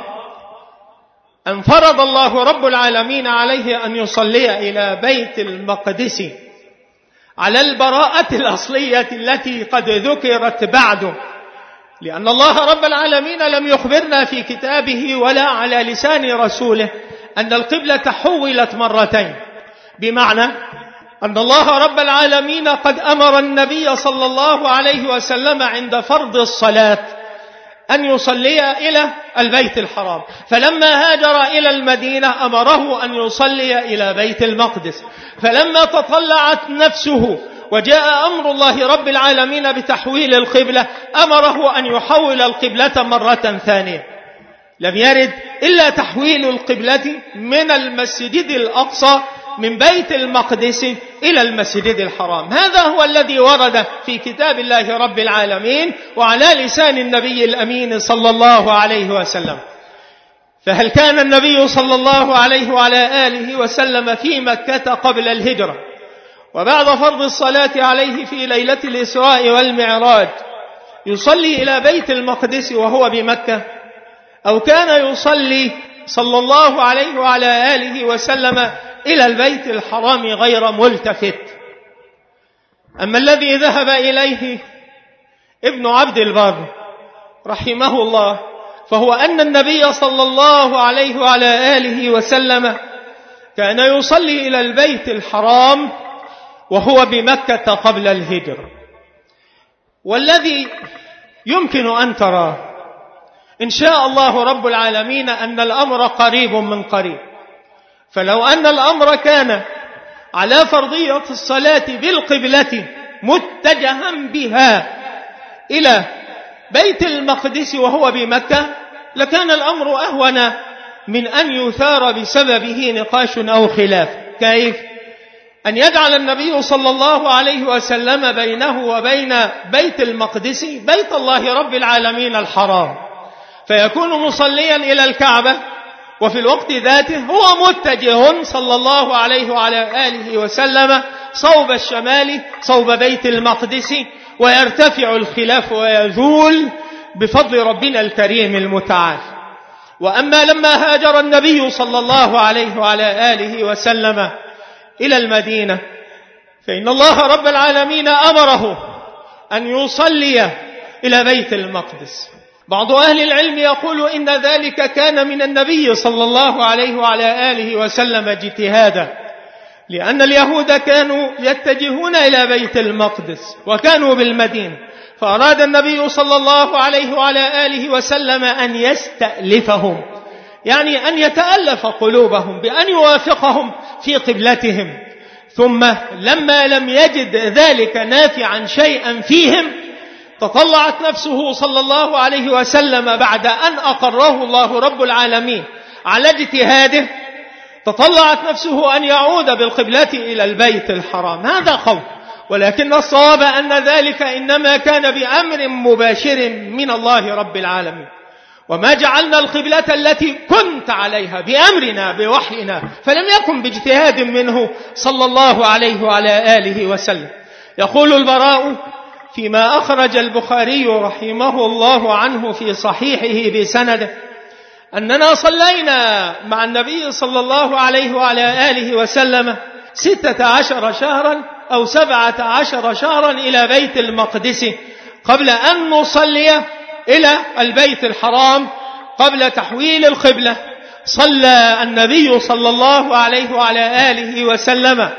S1: أن فرض الله رب العالمين عليه أن يصلي إلى بيت المقدس على البراءة الأصلية التي قد ذكرت بعد؟ لأن الله رب العالمين لم يخبرنا في كتابه ولا على لسان رسوله أن القبلة حولت مرتين، بمعنى أن الله رب العالمين قد أمر النبي صلى الله عليه وسلم عند فرض الصلاة أن يصلي إلى البيت الحرام، فلما هاجر إلى المدينة أمره أن يصلي إلى بيت المقدس، فلما تطلعت نفسه وجاء أمر الله رب العالمين بتحويل القبلة أمره أن يحول القبلة مرة ثانية. لم يرد إلا تحويل القبلة من المسجد الأقصى من بيت المقدس إلى المسجد الحرام. هذا هو الذي ورد في كتاب الله رب العالمين وعلى لسان النبي الأمين صلى الله عليه وسلم. فهل كان النبي صلى الله عليه وعلى آله وسلم في مكة قبل الهجرة وبعد فرض الصلاة عليه في ليلة الإسراء والمعراج يصلي إلى بيت المقدس وهو بمكة، أو كان يصلي صلى الله عليه وعلى آله وسلم إلى البيت الحرام غير ملتفت؟ أما الذي ذهب إليه ابن عبد البر رحمه الله فهو أن النبي صلى الله عليه وعلى آله وسلم كان يصلي إلى البيت الحرام وهو بمكة قبل الهجرة. والذي يمكن أن تراه إن شاء الله رب العالمين أن الأمر قريب من قريب، فلو أن الأمر كان على فرضية الصلاة بالقبلة متجها بها إلى بيت المقدس وهو بمكة لكان الأمر أهون من أن يثار بسببه نقاش أو خلاف. كيف؟ أن يجعل النبي صلى الله عليه وسلم بينه وبين بيت المقدس بيت الله رب العالمين الحرام، فيكون مصليا إلى الكعبة وفي الوقت ذاته هو متجه صلى الله عليه وعلى آله وسلم صوب الشمال صوب بيت المقدس، ويرتفع الخلاف ويزول بفضل ربنا الكريم المتعال. وأما لما هاجر النبي صلى الله عليه وعلى آله وسلم إلى المدينة فإن الله رب العالمين أمره أن يصلي إلى بيت المقدس. بعض أهل العلم يقول إن ذلك كان من النبي صلى الله عليه وعلى آله وسلم اجتهادا، لأن اليهود كانوا يتجهون إلى بيت المقدس وكانوا بالمدينة، فأراد النبي صلى الله عليه وعلى آله وسلم أن يستألفهم، يعني أن يتألف قلوبهم بأن يوافقهم في قبلتهم. ثم لما لم يجد ذلك نافعا شيئا فيهم تطلعت نفسه صلى الله عليه وسلم بعد أن أقره الله رب العالمين على اجتهاده، تطلعت نفسه أن يعود بالقبلة إلى البيت الحرام. هذا قول، ولكن الصواب أن ذلك إنما كان بأمر مباشر من الله رب العالمين، وما جعلنا القبلة التي كنت عليها بأمرنا بوحينا، فلم يكن باجتهاد منه صلى الله عليه وعلى آله وسلم. يقول البراء فيما أخرج البخاري رحمه الله عنه في صحيحه بسنده أننا صلينا مع النبي صلى الله عليه وعلى آله وسلم 16 شهرا أو 17 شهرا إلى بيت المقدس قبل أن نصلي إلى البيت الحرام قبل تحويل القبلة. صلى النبي صلى الله عليه وعلى آله وسلم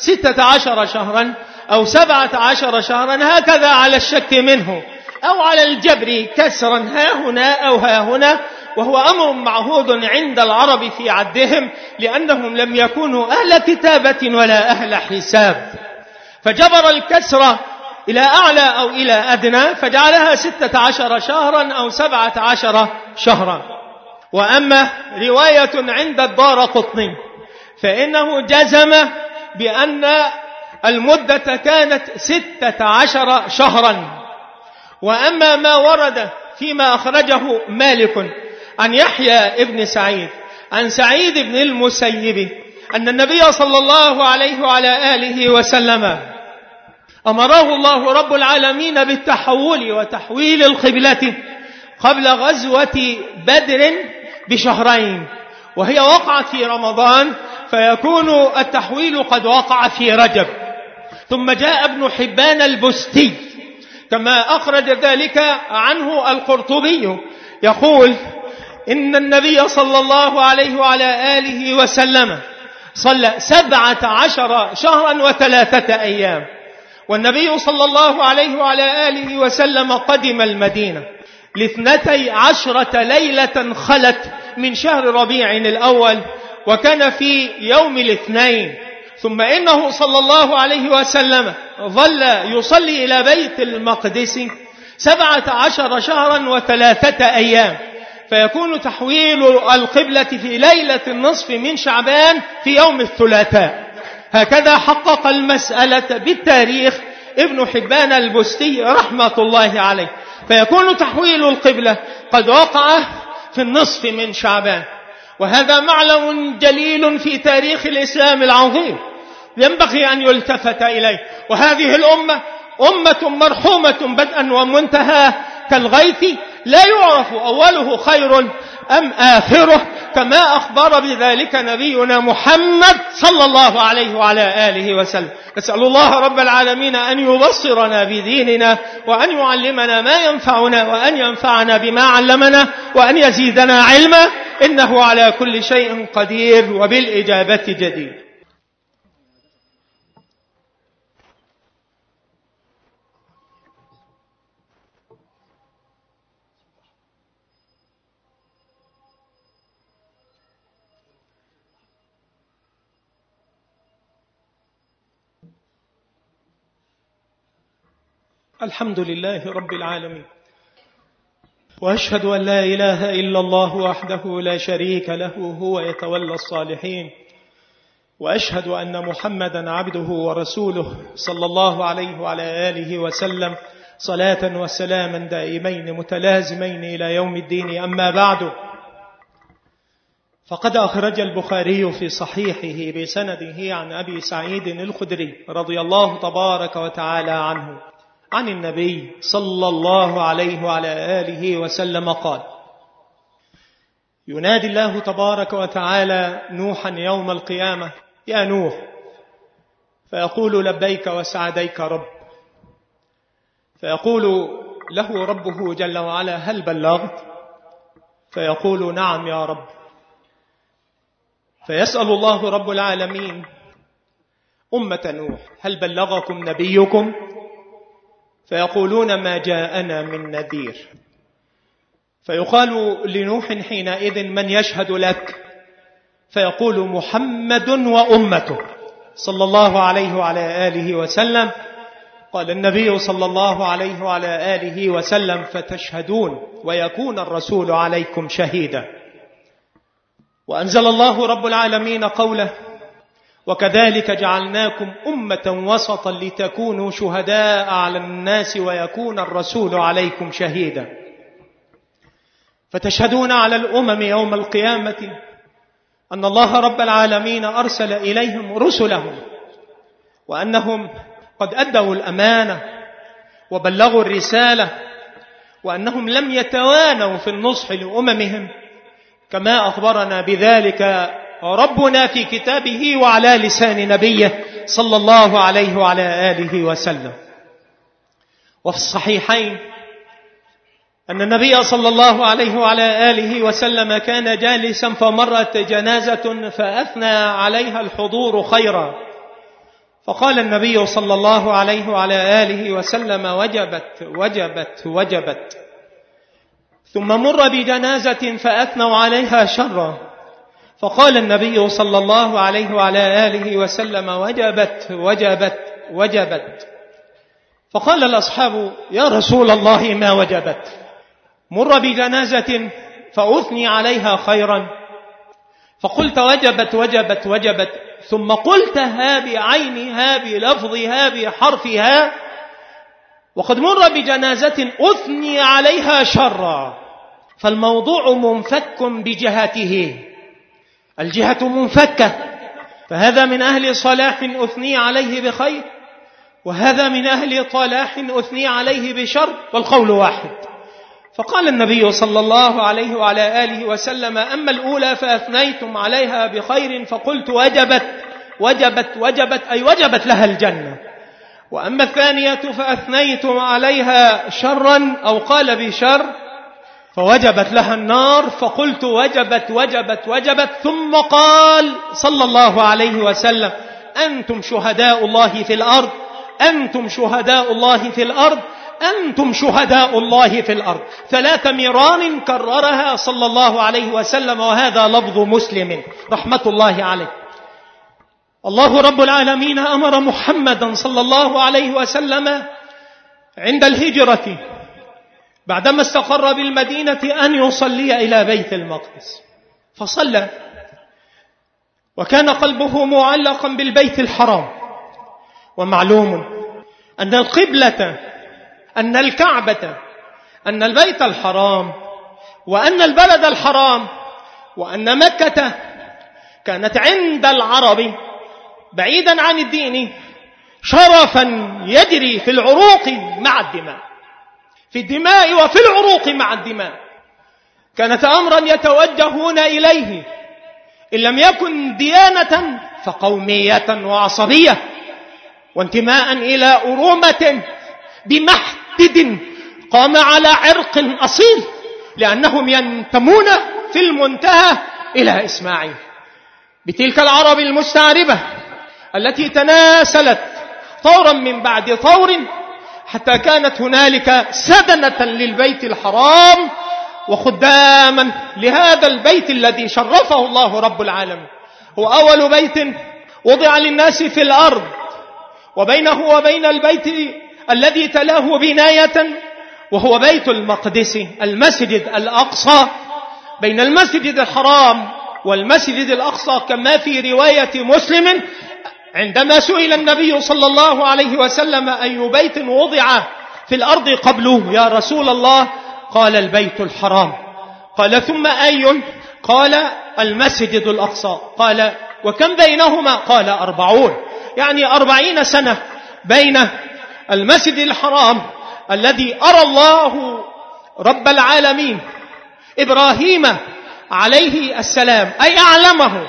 S1: 16 شهرا أو 17 شهرا هكذا على الشك منه أو على الجبر كسرا ها هنا أو ها هنا، وهو أمر معهود عند العرب في عدهم، لأنهم لم يكونوا أهل كتابة ولا أهل حساب، فجبر الكسر إلى أعلى أو إلى أدنى فجعلها 16 شهرا أو 17 شهرا. وأما رواية عند الدارقطني فإنه جزم بأن المدة كانت 16 شهرا. وأما ما ورد فيما أخرجه مالك عن يحيى ابن سعيد عن سعيد بن المسيب أن النبي صلى الله عليه وعلى آله وسلم أمره الله رب العالمين بالتحول وتحويل القبلة قبل غزوة بدر بشهرين، وهي وقعت في رمضان، فيكون التحويل قد وقع في رجب. ثم جاء ابن حبان البستي كما أخرج ذلك عنه القرطبي يقول إن النبي صلى الله عليه وعلى آله وسلم صلى 17 شهرا و3 أيام. والنبي صلى الله عليه وعلى آله وسلم قدم المدينة ل12 ليلة خلت من شهر ربيع الأول، وكان في يوم الاثنين. ثم إنه صلى الله عليه وسلم ظل يصلي إلى بيت المقدس 17 شهرا و3 أيام، فيكون تحويل القبلة في ليلة النصف من شعبان في يوم الثلاثاء. هكذا حقق المسألة بالتاريخ ابن حبان البستي رحمة الله عليه، فيكون تحويل القبلة قد وقع في النصف من شعبان. وهذا معلم جليل في تاريخ الإسلام العظيم ينبغي أن يلتفت إليه. وهذه الأمة أمة مرحومة بدءا ومنتهى كالغيث، لا يعرف أوله خير أم آخره، كما أخبر بذلك نبينا محمد صلى الله عليه وعلى آله وسلم. نسأل الله رب العالمين أن يبصرنا بديننا، وأن يعلمنا ما ينفعنا، وأن ينفعنا بما علمنا، وأن يزيدنا علما، إنه على كل شيء قدير وبالإجابة جدير. الحمد لله رب العالمين، وأشهد أن لا إله إلا الله وحده لا شريك له هو يتولى الصالحين، وأشهد أن محمدا عبده ورسوله صلى الله عليه وعلى آله وسلم صلاة وسلاما دائمين متلازمين إلى يوم الدين. أما بعد، فقد أخرج البخاري في صحيحه بسنده عن أبي سعيد الخدري رضي الله تبارك وتعالى عنه عن النبي صلى الله عليه وعلى آله وسلم قال: ينادي الله تبارك وتعالى نوحا يوم القيامة: يا نوح، فيقول: لبيك وسعديك رب. فيقول له ربه جل وعلا: هل بلغت؟ فيقول: نعم يا رب. فيسأل الله رب العالمين أمة نوح: هل بلغكم نبيكم؟ فيقولون: ما جاءنا من نذير. فيقال لنوح حينئذ: من يشهد لك؟ فيقول: محمد وأمته صلى الله عليه وعلى آله وسلم. قال النبي صلى الله عليه وعلى آله وسلم: فتشهدون ويكون الرسول عليكم شهيدا. وأنزل الله رب العالمين قوله: وكذلك جعلناكم أمة وسطا لتكونوا شهداء على الناس ويكون الرسول عليكم شهيدا. فتشهدون على الأمم يوم القيامة أن الله رب العالمين أرسل إليهم رسلهم، وأنهم قد أدوا الأمانة وبلغوا الرسالة، وأنهم لم يتوانوا في النصح لأممهم، كما أخبرنا بذلك ربنا في كتابه وعلى لسان نبيه صلى الله عليه وعلى آله وسلم. وفي الصحيحين أن النبي صلى الله عليه وعلى آله وسلم كان جالسا فمرت جنازة فأثنى عليها الحضور خيرا، فقال النبي صلى الله عليه وعلى آله وسلم: وجبت وجبت وجبت. ثم مر بجنازة فأثنوا عليها شرا، فقال النبي صلى الله عليه وعلى آله وسلم: وجبت وجبت وجبت. فقال الأصحاب: يا رسول الله ما وجبت؟ مر بجنازة فأثني عليها خيرا، فقلت وجبت وجبت وجبت، ثم قلتها بعينها بلفظها بحرفها، وقد مر بجنازة أثني عليها شرا. فالموضوع منفك بجهته، الجهة منفكة، فهذا من أهل صلاح أثني عليه بخير، وهذا من أهل طلاح أثني عليه بشر، والقول واحد. فقال النبي صلى الله عليه وعلى آله وسلم: أما الأولى فأثنيتم عليها بخير فقلت وجبت وجبت وجبت، أي وجبت لها الجنة. وأما الثانية فأثنيتم عليها شرا، أو قال بشر، فوجبت لها النار، فقلت وجبت وجبت وجبت. ثم قال صلى الله عليه وسلم: أنتم شهداء الله في الأرض، أنتم شهداء الله في الأرض، أنتم شهداء الله في الأرض. 3 مرار كررها صلى الله عليه وسلم، وهذا لفظ مسلم رحمة الله عليه. الله رب العالمين أمر محمدا صلى الله عليه وسلم عند الهجرة بعدما استقر بالمدينة أن يصلي إلى بيت المقدس، فصلى وكان قلبه معلقا بالبيت الحرام. ومعلوم أن القبلة، أن الكعبة، أن البيت الحرام، وأن البلد الحرام، وأن مكة كانت عند العرب بعيدا عن الدين شرفا يجري في العروق مع الدماء، في الدماء وفي العروق مع الدماء. كانت أمرا يتوجهون إليه، إن لم يكن ديانة فقومية وعصبية، وانتماء إلى أرومة بمحدد قام على عرق أصيل، لأنهم ينتمون في المنتهى إلى إسماعيل. بتلك العرب المستعربة التي تناسلت طورا من بعد طور حتى كانت هنالك سدنة للبيت الحرام وخداما لهذا البيت الذي شرفه الله رب العالمين. هو أول بيت وضع للناس في الأرض، وبينه وبين البيت الذي تلاه بناية وهو بيت المقدس، المسجد الأقصى. بين المسجد الحرام والمسجد الأقصى كما في رواية مسلم عندما سئل النبي صلى الله عليه وسلم: أي بيت وضع في الأرض قبله يا رسول الله؟ قال: البيت الحرام. قال: ثم أي؟ قال: المسجد الأقصى. قال: وكم بينهما؟ قال: 40، يعني 40 سنة بين المسجد الحرام الذي أرى الله رب العالمين إبراهيم عليه السلام، أي أعلمه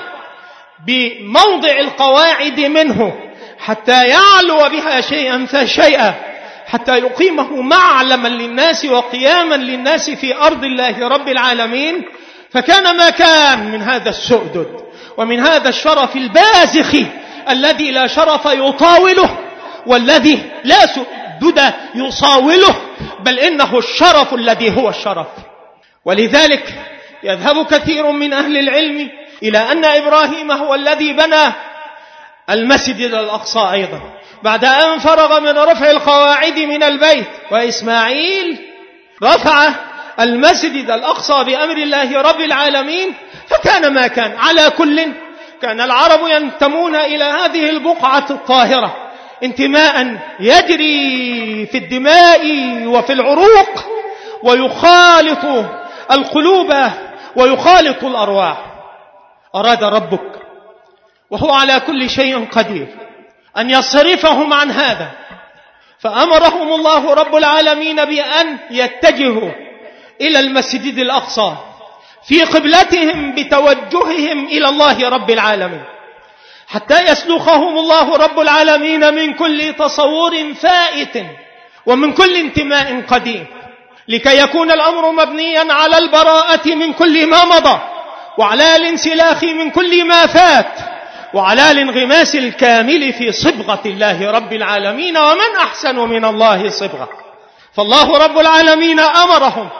S1: بموضع القواعد منه حتى يعلو بها شيئا فشيئا، حتى يقيمه معلما للناس وقياما للناس في أرض الله رب العالمين. فكان ما كان من هذا السؤدد ومن هذا الشرف البازخ الذي لا شرف يطاوله، والذي لا سؤدد يصاوله، بل إنه الشرف الذي هو الشرف. ولذلك يذهب كثير من أهل العلم إلى أن إبراهيم هو الذي بنى المسجد الأقصى أيضا بعد أن فرغ من رفع القواعد من البيت، وإسماعيل رفع المسجد الأقصى بأمر الله رب العالمين. فكان ما كان. على كل، كان العرب ينتمون إلى هذه البقعة الطاهرة انتماء يجري في الدماء وفي العروق، ويخالط القلوب ويخالط الأرواح. أراد ربك وهو على كل شيء قدير أن يصرفهم عن هذا، فأمرهم الله رب العالمين بأن يتجهوا إلى المسجد الأقصى في قبلتهم بتوجههم إلى الله رب العالمين، حتى يسلخهم الله رب العالمين من كل تصور فائت ومن كل انتماء قديم، لكي يكون الأمر مبنيا على البراءة من كل ما مضى، وعلى الانسلاخ من كل ما فات، وعلى الانغماس الكامل في صبغة الله رب العالمين. ومن أحسن من الله صبغة؟ فالله رب العالمين أمرهم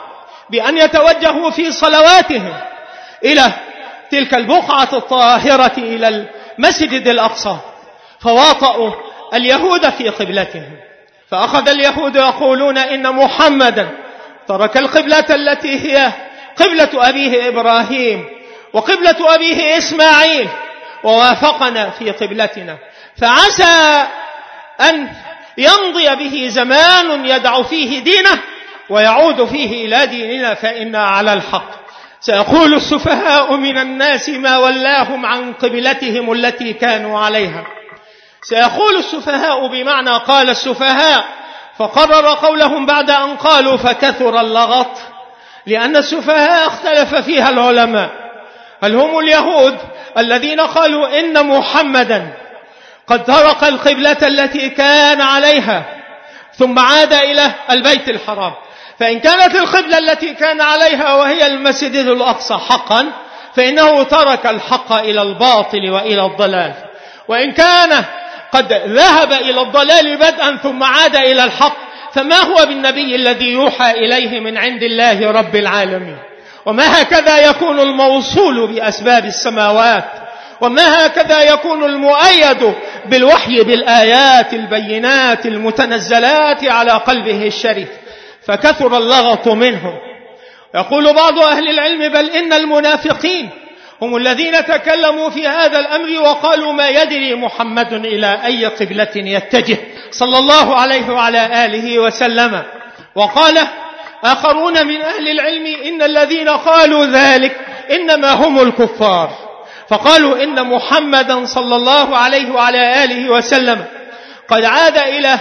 S1: بأن يتوجهوا في صلواتهم إلى تلك البقعة الطاهرة إلى المسجد الأقصى، فواطؤوا اليهود في قبلتهم، فأخذ اليهود يقولون إن محمدا ترك القبلة التي هي قبلة أبيه إبراهيم وقبلة أبيه إسماعيل ووافقنا في قبلتنا، فعسى أن يمضي به زمان يدع فيه دينه ويعود فيه إلى ديننا فإنا على الحق. سيقول السفهاء من الناس ما ولاهم عن قبلتهم التي كانوا عليها. سيقول السفهاء بمعنى قال السفهاء، فقرر قولهم بعد أن قالوا فكثر اللغط، لأن السفهاء اختلف فيها العلماء، هل هم اليهود الذين قالوا إن محمدا قد ترك القبلة التي كان عليها ثم عاد إلى البيت الحرام، فإن كانت القبلة التي كان عليها وهي المسجد الأقصى حقا فإنه ترك الحق إلى الباطل وإلى الضلال، وإن كان قد ذهب إلى الضلال بدءا ثم عاد إلى الحق فما هو بالنبي الذي يوحى إليه من عند الله رب العالمين. وما هكذا يكون الموصول بأسباب السماوات، وما هكذا يكون المؤيد بالوحي بالآيات البينات المتنزلات على قلبه الشريف، فكثر اللغط منهم. يقول بعض أهل العلم بل إن المنافقين هم الذين تكلموا في هذا الأمر وقالوا ما يدري محمد إلى أي قبلة يتجه صلى الله عليه وعلى آله وسلم. وقال آخرون من أهل العلم إن الذين قالوا ذلك إنما هم الكفار، فقالوا إن محمدا صلى الله عليه وعلى آله وسلم قد عاد إلى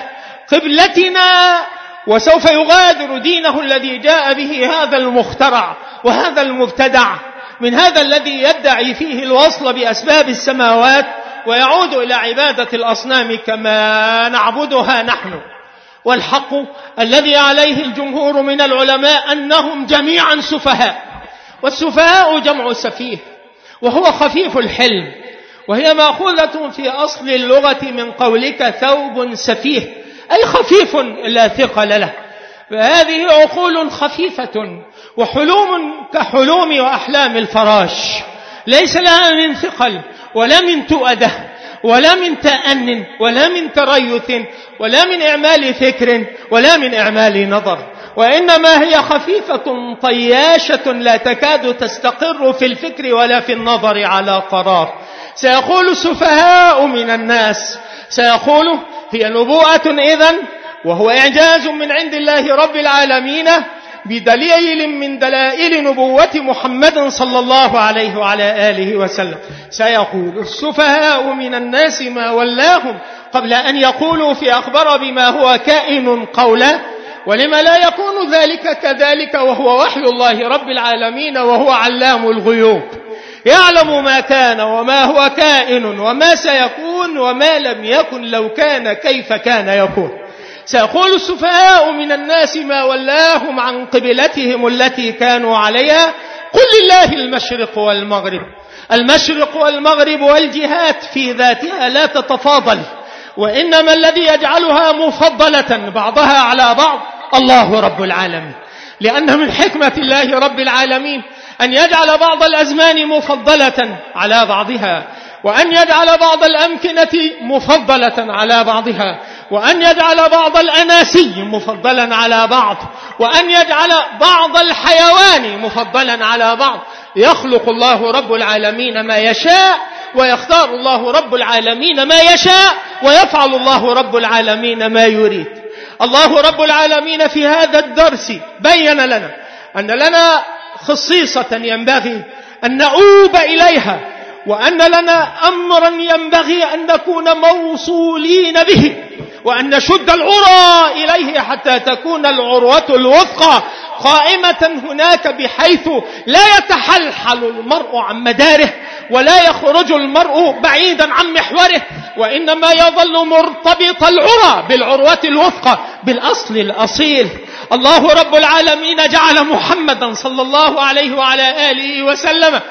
S1: قبلتنا وسوف يغادر دينه الذي جاء به هذا المخترع وهذا المبتدع من هذا الذي يدعي فيه الوصل بأسباب السماوات، ويعود إلى عبادة الأصنام كما نعبدها نحن. والحق الذي عليه الجمهور من العلماء أنهم جميعا سفهاء، والسفهاء جمع سفيه وهو خفيف الحلم، وهي مأخوذة في أصل اللغة من قولك ثوب سفيه أي خفيف لا ثقل له، فهذه عقول خفيفة وحلوم كحلوم وأحلام الفراش، ليس لها من ثقل ولا من تؤده ولا من تأن ولا من تريث ولا من إعمال فكر ولا من إعمال نظر، وإنما هي خفيفة طياشة لا تكاد تستقر في الفكر ولا في النظر على قرار. سيقول السفهاء من الناس، سيقول هي نبوءة إذن وهو إعجاز من عند الله رب العالمين بدليل من دلائل نبوة محمد صلى الله عليه وعلى آله وسلم. سيقول السفهاء من الناس ما ولاهم قبل أن يقولوا في أخبر بما هو كائن قولا، ولما لا يكون ذلك كذلك وهو وحي الله رب العالمين وهو علام الغيوب، يعلم ما كان وما هو كائن وما سيكون وما لم يكن لو كان كيف كان يكون. سيقول السفهاء من الناس ما ولاهم عن قبلتهم التي كانوا عليها قل لله المشرق والمغرب. المشرق والمغرب والجهات في ذاتها لا تتفاضل، وإنما الذي يجعلها مفضلة بعضها على بعض الله رب العالمين، لأن من حكمة الله رب العالمين أن يجعل بعض الأزمان مفضلة على بعضها، وأن يجعل بعض الأمكنة مفضلة على بعضها، وأن يجعل بعض الأناسي مفضلا على بعض، وأن يجعل بعض الحيوان مفضلا على بعض. يخلق الله رب العالمين ما يشاء، ويختار الله رب العالمين ما يشاء، ويفعل الله رب العالمين ما يريد. الله رب العالمين في هذا الدرس بين لنا أن لنا خصيصة ينبغي أن نؤوب إليها، وأن لنا أمرا ينبغي أن نكون موصولين به، وأن نشد العرى إليه حتى تكون العروة الوثقى قائمة هناك، بحيث لا يتحلحل المرء عن مداره ولا يخرج المرء بعيدا عن محوره، وإنما يظل مرتبط العرى بالعروة الوثقى بالأصل الأصيل. الله رب العالمين جعل محمدا صلى الله عليه وعلى آله وسلم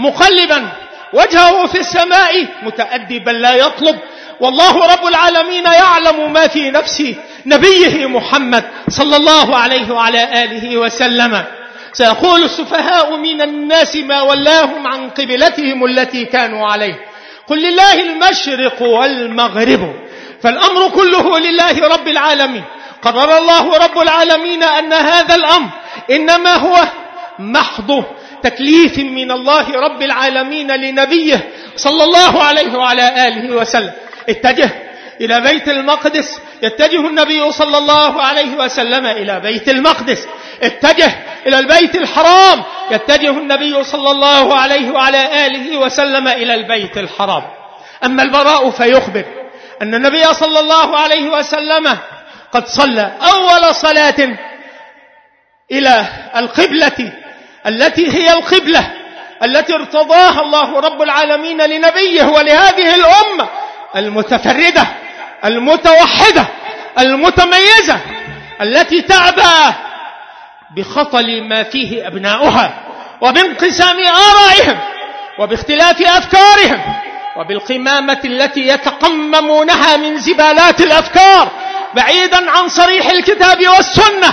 S1: مقلبا وجهه في السماء متأدبا لا يطلب، والله رب العالمين يعلم ما في نفس نبيه محمد صلى الله عليه وعلى آله وسلم. سيقول السفهاء من الناس ما ولاهم عن قبلتهم التي كانوا عليه. قل لله المشرق والمغرب، فالأمر كله لله رب العالمين. قرر الله رب العالمين أن هذا الأمر إنما هو محض تكليف من الله رب العالمين لنبيه صلى الله عليه وعلى آله وسلم. اتجه إلى بيت المقدس، يتجه النبي صلى الله عليه وسلم إلى بيت المقدس. اتجه إلى البيت الحرام، يتجه النبي صلى الله عليه وعلى آله وسلم إلى البيت الحرام. أما البراء فيخبر أن النبي صلى الله عليه وسلم قد صلى أول صلاة إلى القبلة التي هي القبلة التي ارتضاها الله رب العالمين لنبيه ولهذه الأمة المتفردة المتوحدة المتميزة التي تعبأ بخطل ما فيه أبناؤها وبانقسام آرائهم وباختلاف أفكارهم وبالقمامة التي يتقممونها من زبالات الأفكار بعيدا عن صريح الكتاب والسنة.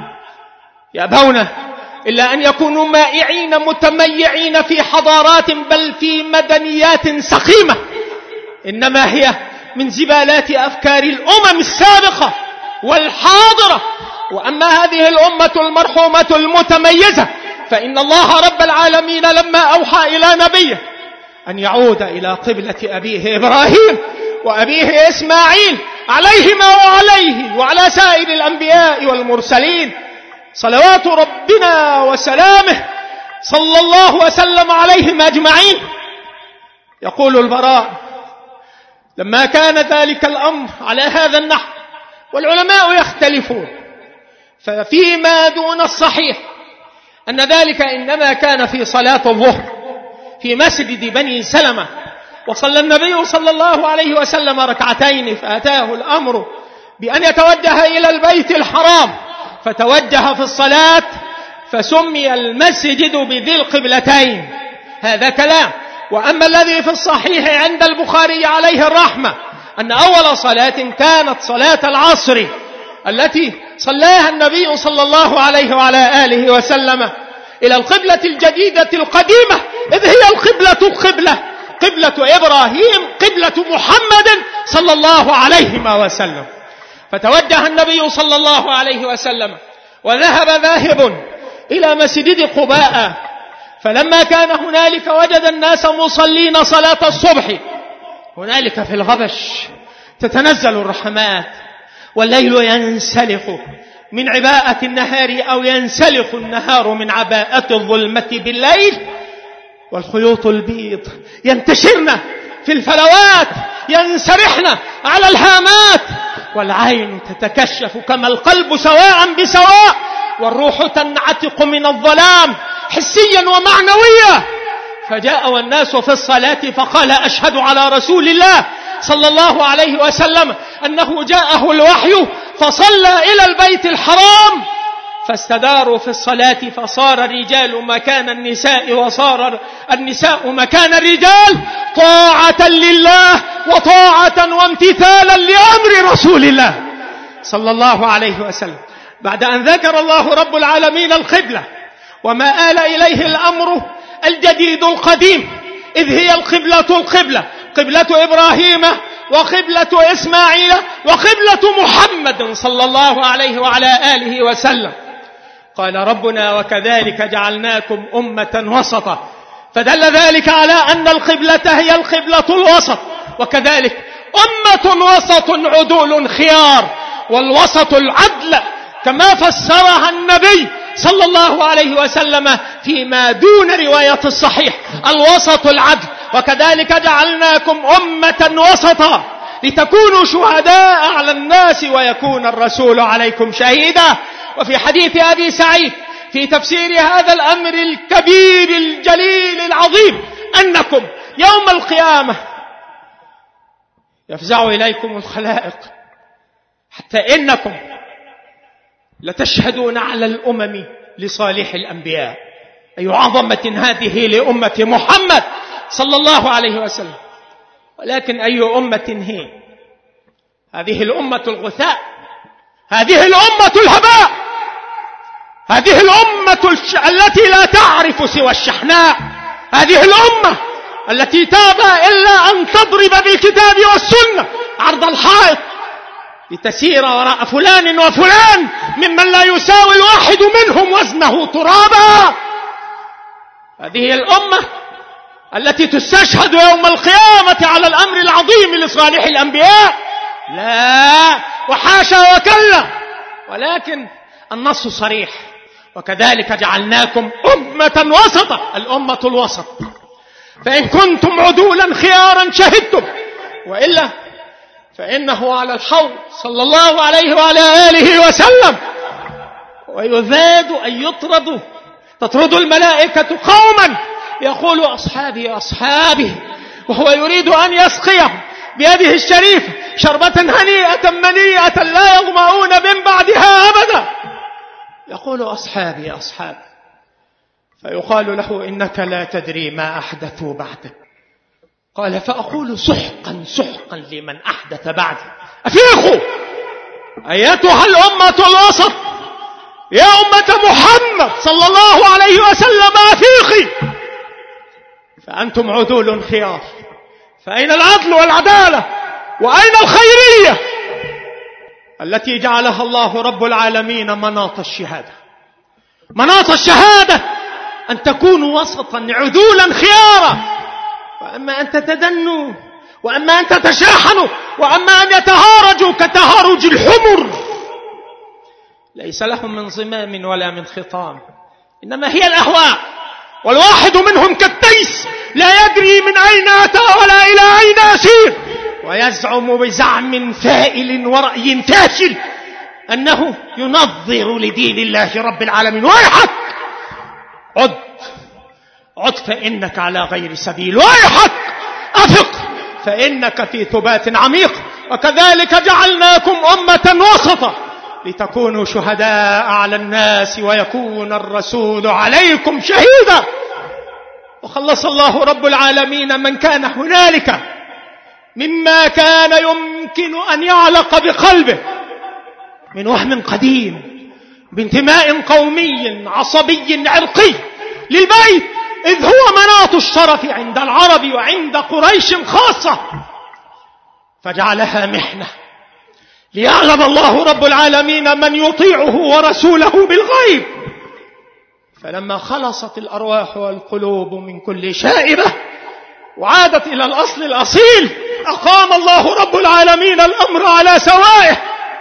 S1: يأبون إلا أن يكونوا مائعين متميعين في حضارات بل في مدنيات سقيمة، إنما هي من زبالات أفكار الأمم السابقة والحاضرة. وأما هذه الأمة المرحومة المتميزة فإن الله رب العالمين لما أوحى إلى نبيه أن يعود إلى قبلة أبيه إبراهيم وأبيه إسماعيل عليهما وعلى سائر الأنبياء والمرسلين صلوات ربنا وسلامه صلى الله وسلم عليهم أجمعين. يقول البراء: لما كان ذلك الأمر على هذا النحو والعلماء يختلفون، ففيما دون الصحيح أن ذلك إنما كان في صلاة الظهر في مسجد بني سلمة، وصلى النبي صلى الله عليه وسلم ركعتين فأتاه الأمر بأن يتوجه إلى البيت الحرام، فتوجه في الصلاة فسمي المسجد بذي القبلتين. هذا كلام. وأما الذي في الصحيح عند البخاري عليه الرحمة أن أول صلاة كانت صلاة العصر التي صلاها النبي صلى الله عليه وعلى آله وسلم إلى القبلة الجديدة القديمة، إذ هي قبلة إبراهيم، قبلة محمد صلى الله عليه وسلم. فتوجه النبي صلى الله عليه وسلم ذاهب إلى مسجد قباء، فلما كان هنالك وجد الناس مصلين صلاة الصبح. هنالك في الغبش تتنزل الرحمات، والليل ينسلخ من عباءة النهار أو ينسلخ النهار من عباءة الظلمة بالليل، والخيوط البيض ينتشرن في الفلوات ينسرحن على الهامات، والعين تتكشف كما القلب سواء بسواء، والروح تنعتق من الظلام حسيا ومعنويا. فجاء والناس في الصلاة فقال: أشهد على رسول الله صلى الله عليه وسلم أنه جاءه الوحي فصلى إلى البيت الحرام. فاستداروا في الصلاة فصار الرجال مكان النساء وصار النساء مكان الرجال، طاعة لله وطاعة وامتثالا لأمر رسول الله صلى الله عليه وسلم. بعد أن ذكر الله رب العالمين القبلة وما آل إليه الأمر الجديد القديم، إذ هي القبلة قبلة إبراهيم وقبلة إسماعيل وقبلة محمد صلى الله عليه وعلى آله وسلم. قال ربنا: وكذلك جعلناكم أمة وسطا، فدل ذلك على أن القبلة هي القبلة الوسط، وكذلك أمة وسط عدول خيار، والوسط العدل كما فسرها النبي صلى الله عليه وسلم فيما دون رواية الصحيح، الوسط العدل. وكذلك جعلناكم أمة وسطا لتكونوا شهداء على الناس ويكون الرسول عليكم شهيدا. وفي حديث أبي سعيد في تفسير هذا الأمر الكبير الجليل العظيم أنكم يوم القيامة يفزع إليكم الخلائق حتى إنكم لتشهدون على الأمم لصالح الأنبياء. أي عظمة هذه لأمة محمد صلى الله عليه وسلم. ولكن أي أمة هي هذه؟ الأمة الغثاء، هذه الأمة الهباء، هذه الأمة التي لا تعرف سوى الشحناء، هذه الأمة التي تابى إلا أن تضرب بالكتاب والسنة عرض الحائط لتسير وراء فلان وفلان ممن لا يساوي الواحد منهم وزنه ترابا. هذه الأمة التي تستشهد يوم القيامة على الأمر العظيم لصالح الأنبياء. لا وحاشا وكلا، ولكن النص صريح: وكذلك جعلناكم أمة وسطا، الأمة الوسط. فإن كنتم عدولا خيارا شهدتم، وإلا فإنه على الحوض صلى الله عليه وعلى آله وسلم. ويذاد أن تطرد الملائكة قوما يقول أصحابي أصحابي، وهو يريد أن يسقيهم بيده الشريفة شربة هنيئة منيئة لا يظمؤون من بعدها أبدا، يقول أصحابي أصحابي، فيقال له: إنك لا تدري ما أحدثوا بعدك. قال: فأقول سحقا سحقا لمن أحدث بعدي. أفيقوا أيتها الأمة الوسط، يا أمة محمد صلى الله عليه وسلم، أفيقي، فأنتم عدول خيار. فأين العدل والعدالة؟ وأين الخيرية التي جعلها الله رب العالمين مناط الشهادة؟ مناط الشهادة أن تكونوا وسطا عدولا خيارا. وأما أن تتدنوا، وأما أن تتشاحنوا، وأما أن يتهارجوا كتهارج الحمر، ليس لهم من صمام ولا من خطام، إنما هي الأهواء. والواحد منهم كالتيس لا يدري من أين أتى ولا إلى أين يسير، ويزعم بزعم فائل ورأي فاشل أنه ينظر لدين الله رب العالمين. ويحك عد فإنك على غير سبيل، ويحك أفق فإنك في ثبات عميق. وكذلك جعلناكم أمة وسطا لتكونوا شهداء على الناس ويكون الرسول عليكم شهيدا. وخلص الله رب العالمين من كان هنالك مما كان يمكن أن يعلق بقلبه من وهم قديم بانتماء قومي عصبي عرقي للبيت، إذ هو مناط الشرف عند العرب وعند قريش خاصة، فجعلها محنة ليعلم الله رب العالمين من يطيعه ورسوله بالغيب. فلما خلصت الأرواح والقلوب من كل شائبة وعادت إلى الأصل الأصيل، أقام الله رب العالمين الأمر على سوائه،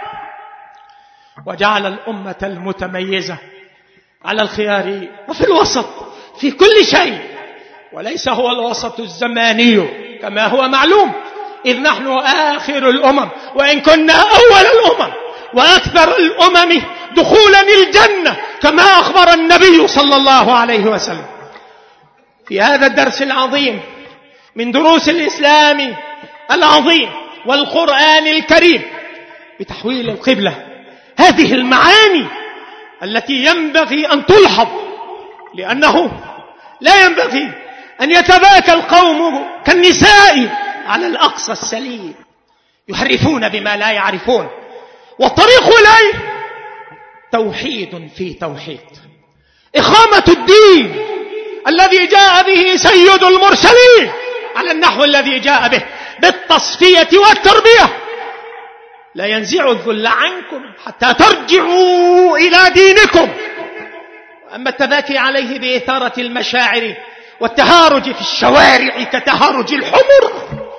S1: وجعل الأمة المتميزة على الخيار وفي الوسط في كل شيء، وليس هو الوسط الزماني كما هو معلوم، إذ نحن آخر الأمم وإن كنا أول الأمم وأكثر الأمم دخولا الجنة كما أخبر النبي صلى الله عليه وسلم. في هذا الدرس العظيم من دروس الإسلام العظيم والقرآن الكريم بتحويل القبلة، هذه المعاني التي ينبغي أن تلحظ، لأنه لا ينبغي أن يتباكى القوم كالنساء على الأقصى السليم، يحرفون بما لا يعرفون، والطريق إليه توحيد في توحيد، إقامة الدين الذي جاء به سيد المرسلين على النحو الذي جاء به بالتصفية والتربية. لا ينزع الذل عنكم حتى ترجعوا إلى دينكم. أما التباكي عليه بإثارة المشاعر والتهارج في الشوارع كتهارج الحمر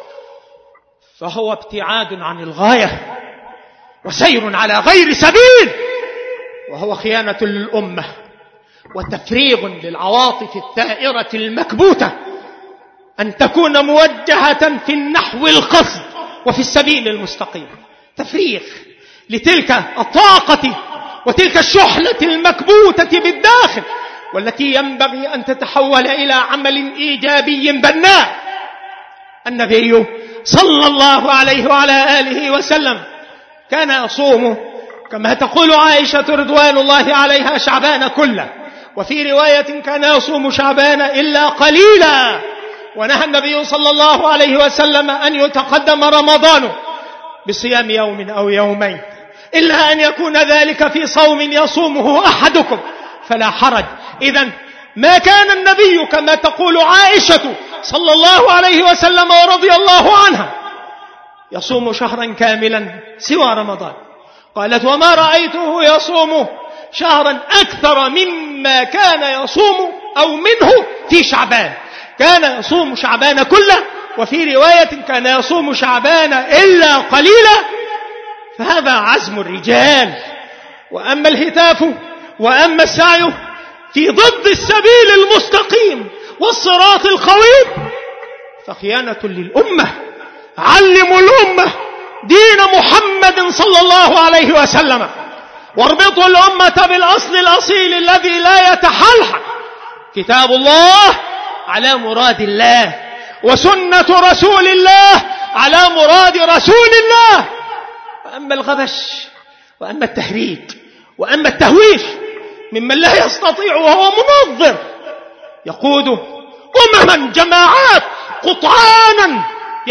S1: فهو ابتعاد عن الغاية وسير على غير سبيل، وهو خيانة للأمة وتفريغ للعواطف الثائرة المكبوتة أن تكون موجهة في النحو القصد وفي السبيل المستقيم، تفريغ لتلك الطاقة وتلك الشحنة المكبوتة بالداخل، والتي ينبغي أن تتحول إلى عمل إيجابي بناء. النبي صلى الله عليه وعلى آله وسلم كان يصوم كما تقول عائشة رضوان الله عليها شعبان كله، وفي رواية كان يصوم شعبان إلا قليلا. ونهى النبي صلى الله عليه وسلم أن يتقدم رمضان بصيام يوم أو يومين، إلا أن يكون ذلك في صوم يصومه أحدكم فلا حرج. إذن ما كان النبي كما تقول عائشة صلى الله عليه وسلم ورضي الله عنها يصوم شهرا كاملا سوى رمضان. قالت وما رأيته يصوم شهرا أكثر مما كان يصوم أو منه في شعبان. كان يصوم شعبان كله، وفي رواية كان يصوم شعبان إلا قليلا. فهذا عزم الرجال. وأما الهتاف وأما السعي في ضد السبيل المستقيم والصراط القويم فخيانة للأمة. علموا الأمة دين محمد صلى الله عليه وسلم، واربطوا الأمة بالأصل الأصيل الذي لا يتحلحل، كتاب الله على مراد الله، وسنة رسول الله على مراد رسول الله. وأما الغبش وأما التهريج وأما التهويش ممن لا يستطيع وهو منظر يقود أمما جماعات قطعانا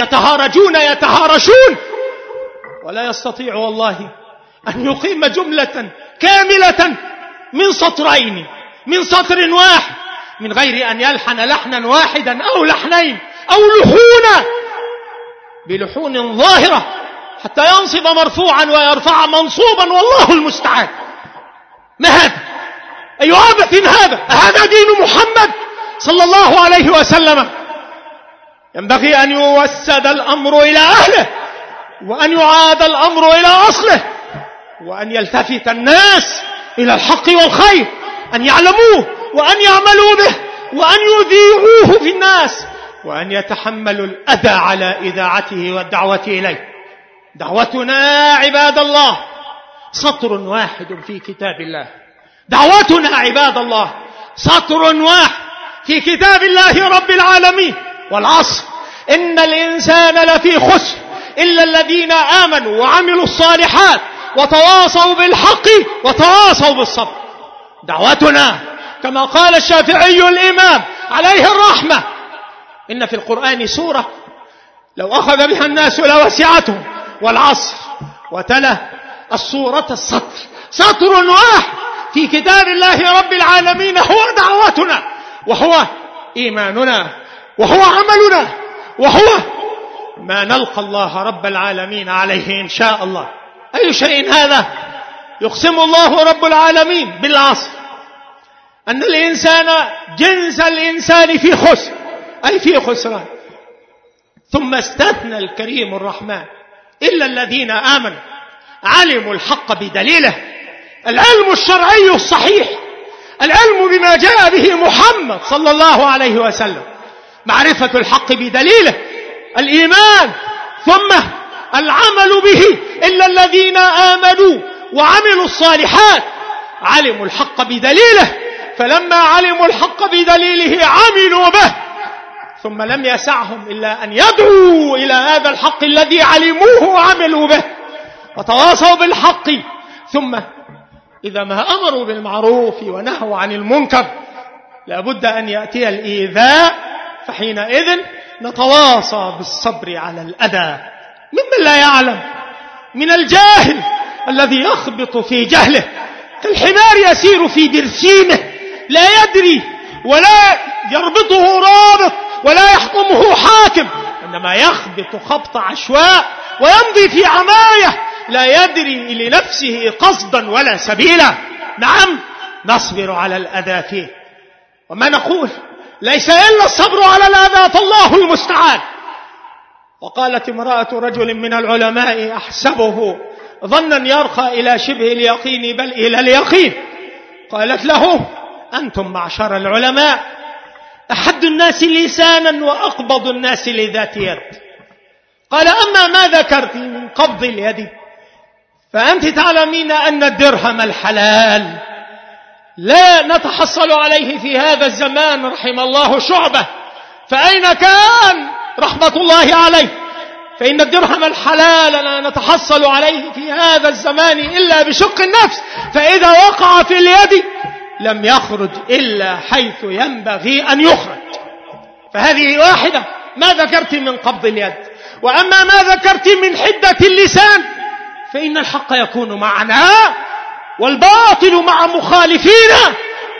S1: يتهارشون ولا يستطيع والله أن يقيم جملة كاملة من سطرين، من سطر واحد، من غير أن يلحن لحنا واحدا أو لحنين أو لحونا بلحون ظاهرة حتى ينصب مرفوعا ويرفع منصوبا، والله المستعان. ما هذا؟ أي عبث هذا دين محمد صلى الله عليه وسلم. ينبغي أن يوسد الأمر إلى أهله، وأن يعاد الأمر إلى أصله، وأن يلتفت الناس إلى الحق والخير، أن يعلموه وأن يعملوا به وأن يذيعوه في الناس، وأن يتحملوا الأذى على إذاعته والدعوة إليه. دعوتنا عباد الله سطر واحد في كتاب الله. دعوتنا عباد الله سطر واحد في كتاب الله رب العالمين. والعصر إن الإنسان لفي خسر إلا الذين آمنوا وعملوا الصالحات وتواصوا بالحق وتواصوا بالصبر. دعوتنا كما قال الشافعي الإمام عليه الرحمة: إن في القرآن سورة لو أخذ بها الناس لوسعتهم. والعصر وتلا السورة السطر، سطر واحد في كتاب الله رب العالمين هو دعوتنا، وهو إيماننا، وهو عملنا، وهو ما نلقى الله رب العالمين عليه إن شاء الله. أي شيء هذا؟ يقسم الله رب العالمين بالعصر أن الإنسان جنس الإنسان في خسر، أي في خسران. ثم استثنى الكريم الرحمن إلا الذين آمنوا علموا الحق بدليله. العلم الشرعي الصحيح، العلم بما جاء به محمد صلى الله عليه وسلم، معرفة الحق بدليله، الإيمان، ثم العمل به. إلا الذين آمنوا وعملوا الصالحات علموا الحق بدليله، فلما علموا الحق بدليله عملوا به، ثم لم يسعهم إلا أن يدعوا إلى هذا الحق الذي علموه وعملوا به وتواصوا بالحق. ثم إذا ما أمروا بالمعروف ونهوا عن المنكر لابد أن يأتي الإيذاء، فحينئذ نتواصى بالصبر على الأذى ممن لا يعلم، من الجاهل الذي يخبط في جهله كالحمار يسير في برسيمه، لا يدري ولا يربطه رابط ولا يحكمه حاكم، إنما يخبط خبط عشواء ويمضي في عماية لا يدري لنفسه قصدا ولا سبيلا. نعم نصبر على الأذى فيه، وما نقول ليس إلا الصبر على الأذى، فالله المستعان. وقالت امرأة رجل من العلماء أحسبه ظنا يرقى إلى شبه اليقين بل إلى اليقين، قالت له: أنتم معشر العلماء أحد الناس لسانا وأقبض الناس لذات يد. قال: أما ما ذكرت من قبض اليد فأنت تعلمين أن الدرهم الحلال لا نتحصل عليه في هذا الزمان، رحم الله شعبة، فأين كان رحمة الله عليه؟ فإن الدرهم الحلال لا نتحصل عليه في هذا الزمان إلا بشق النفس، فإذا وقع في اليد لم يخرج إلا حيث ينبغي أن يخرج. فهذه واحدة ما ذكرت من قبض اليد. وأما ما ذكرت من حدة اللسان فإن الحق يكون معنا والباطل مع مخالفينا،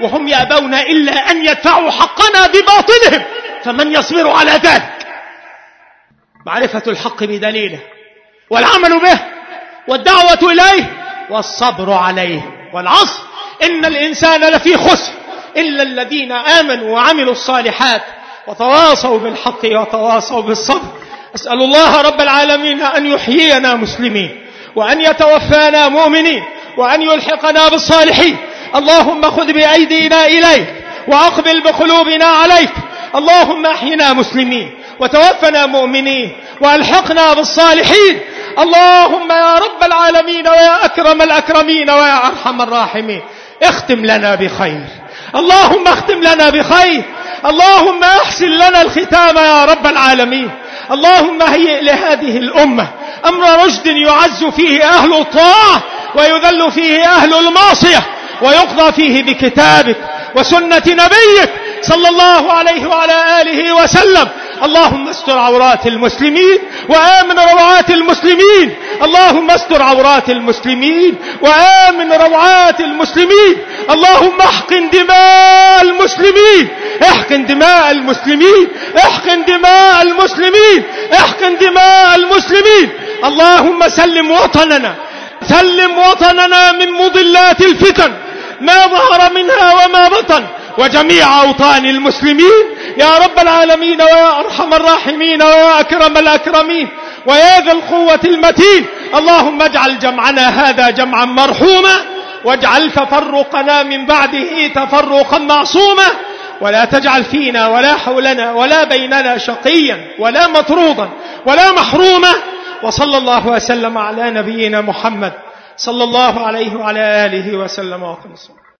S1: وهم يأبون إلا أن يدفعوا حقنا بباطلهم، فمن يصبر على ذلك؟ معرفة الحق بدليله والعمل به والدعوة إليه والصبر عليه. والعصر إن الإنسان لفي خسر إلا الذين آمنوا وعملوا الصالحات وتواصوا بالحق وتواصوا بالصبر. أسأل الله رب العالمين أن يحيينا مسلمين، وأن يتوفانا مؤمنين، وأن يلحقنا بالصالحين. اللهم خذ بأيدينا إليك وأقبل بقلوبنا عليك. اللهم أحينا مسلمين وتوفنا مؤمنين وألحقنا بالصالحين. اللهم يا رب العالمين ويا أكرم الأكرمين ويا أرحم الراحمين اختم لنا بخير. اللهم اختم لنا بخير. اللهم أحسن لنا الختام يا رب العالمين. اللهم هيئ لهذه الأمة أمر رشد يعز فيه أهل الطاعة ويذل فيه أهل المعصية، ويقضى فيه بكتابك وسنة نبيك صلى الله عليه وعلى آله وسلم. اللهم استر عورات المسلمين وآمن روعات المسلمين. اللهم استر عورات المسلمين وآمن روعات المسلمين. اللهم احقن دماء المسلمين، احقن دماء المسلمين، احقن دماء المسلمين، احقن دماء المسلمين. اللهم سلم وطننا، سلم وطننا من مضلات الفتن ما ظهر منها وما بطن، وجميع أوطان المسلمين يا رب العالمين ويا أرحم الراحمين ويا أكرم الأكرمين ويا ذا القوة المتين. اللهم اجعل جمعنا هذا جمعا مرحوما، واجعل تفرقنا من بعده تفرقا معصوما، ولا تجعل فينا ولا حولنا ولا بيننا شقيا ولا مطرودا ولا محروما. وصلى الله وسلم على نبينا محمد صلى الله عليه وعلى آله وسلم وسلم.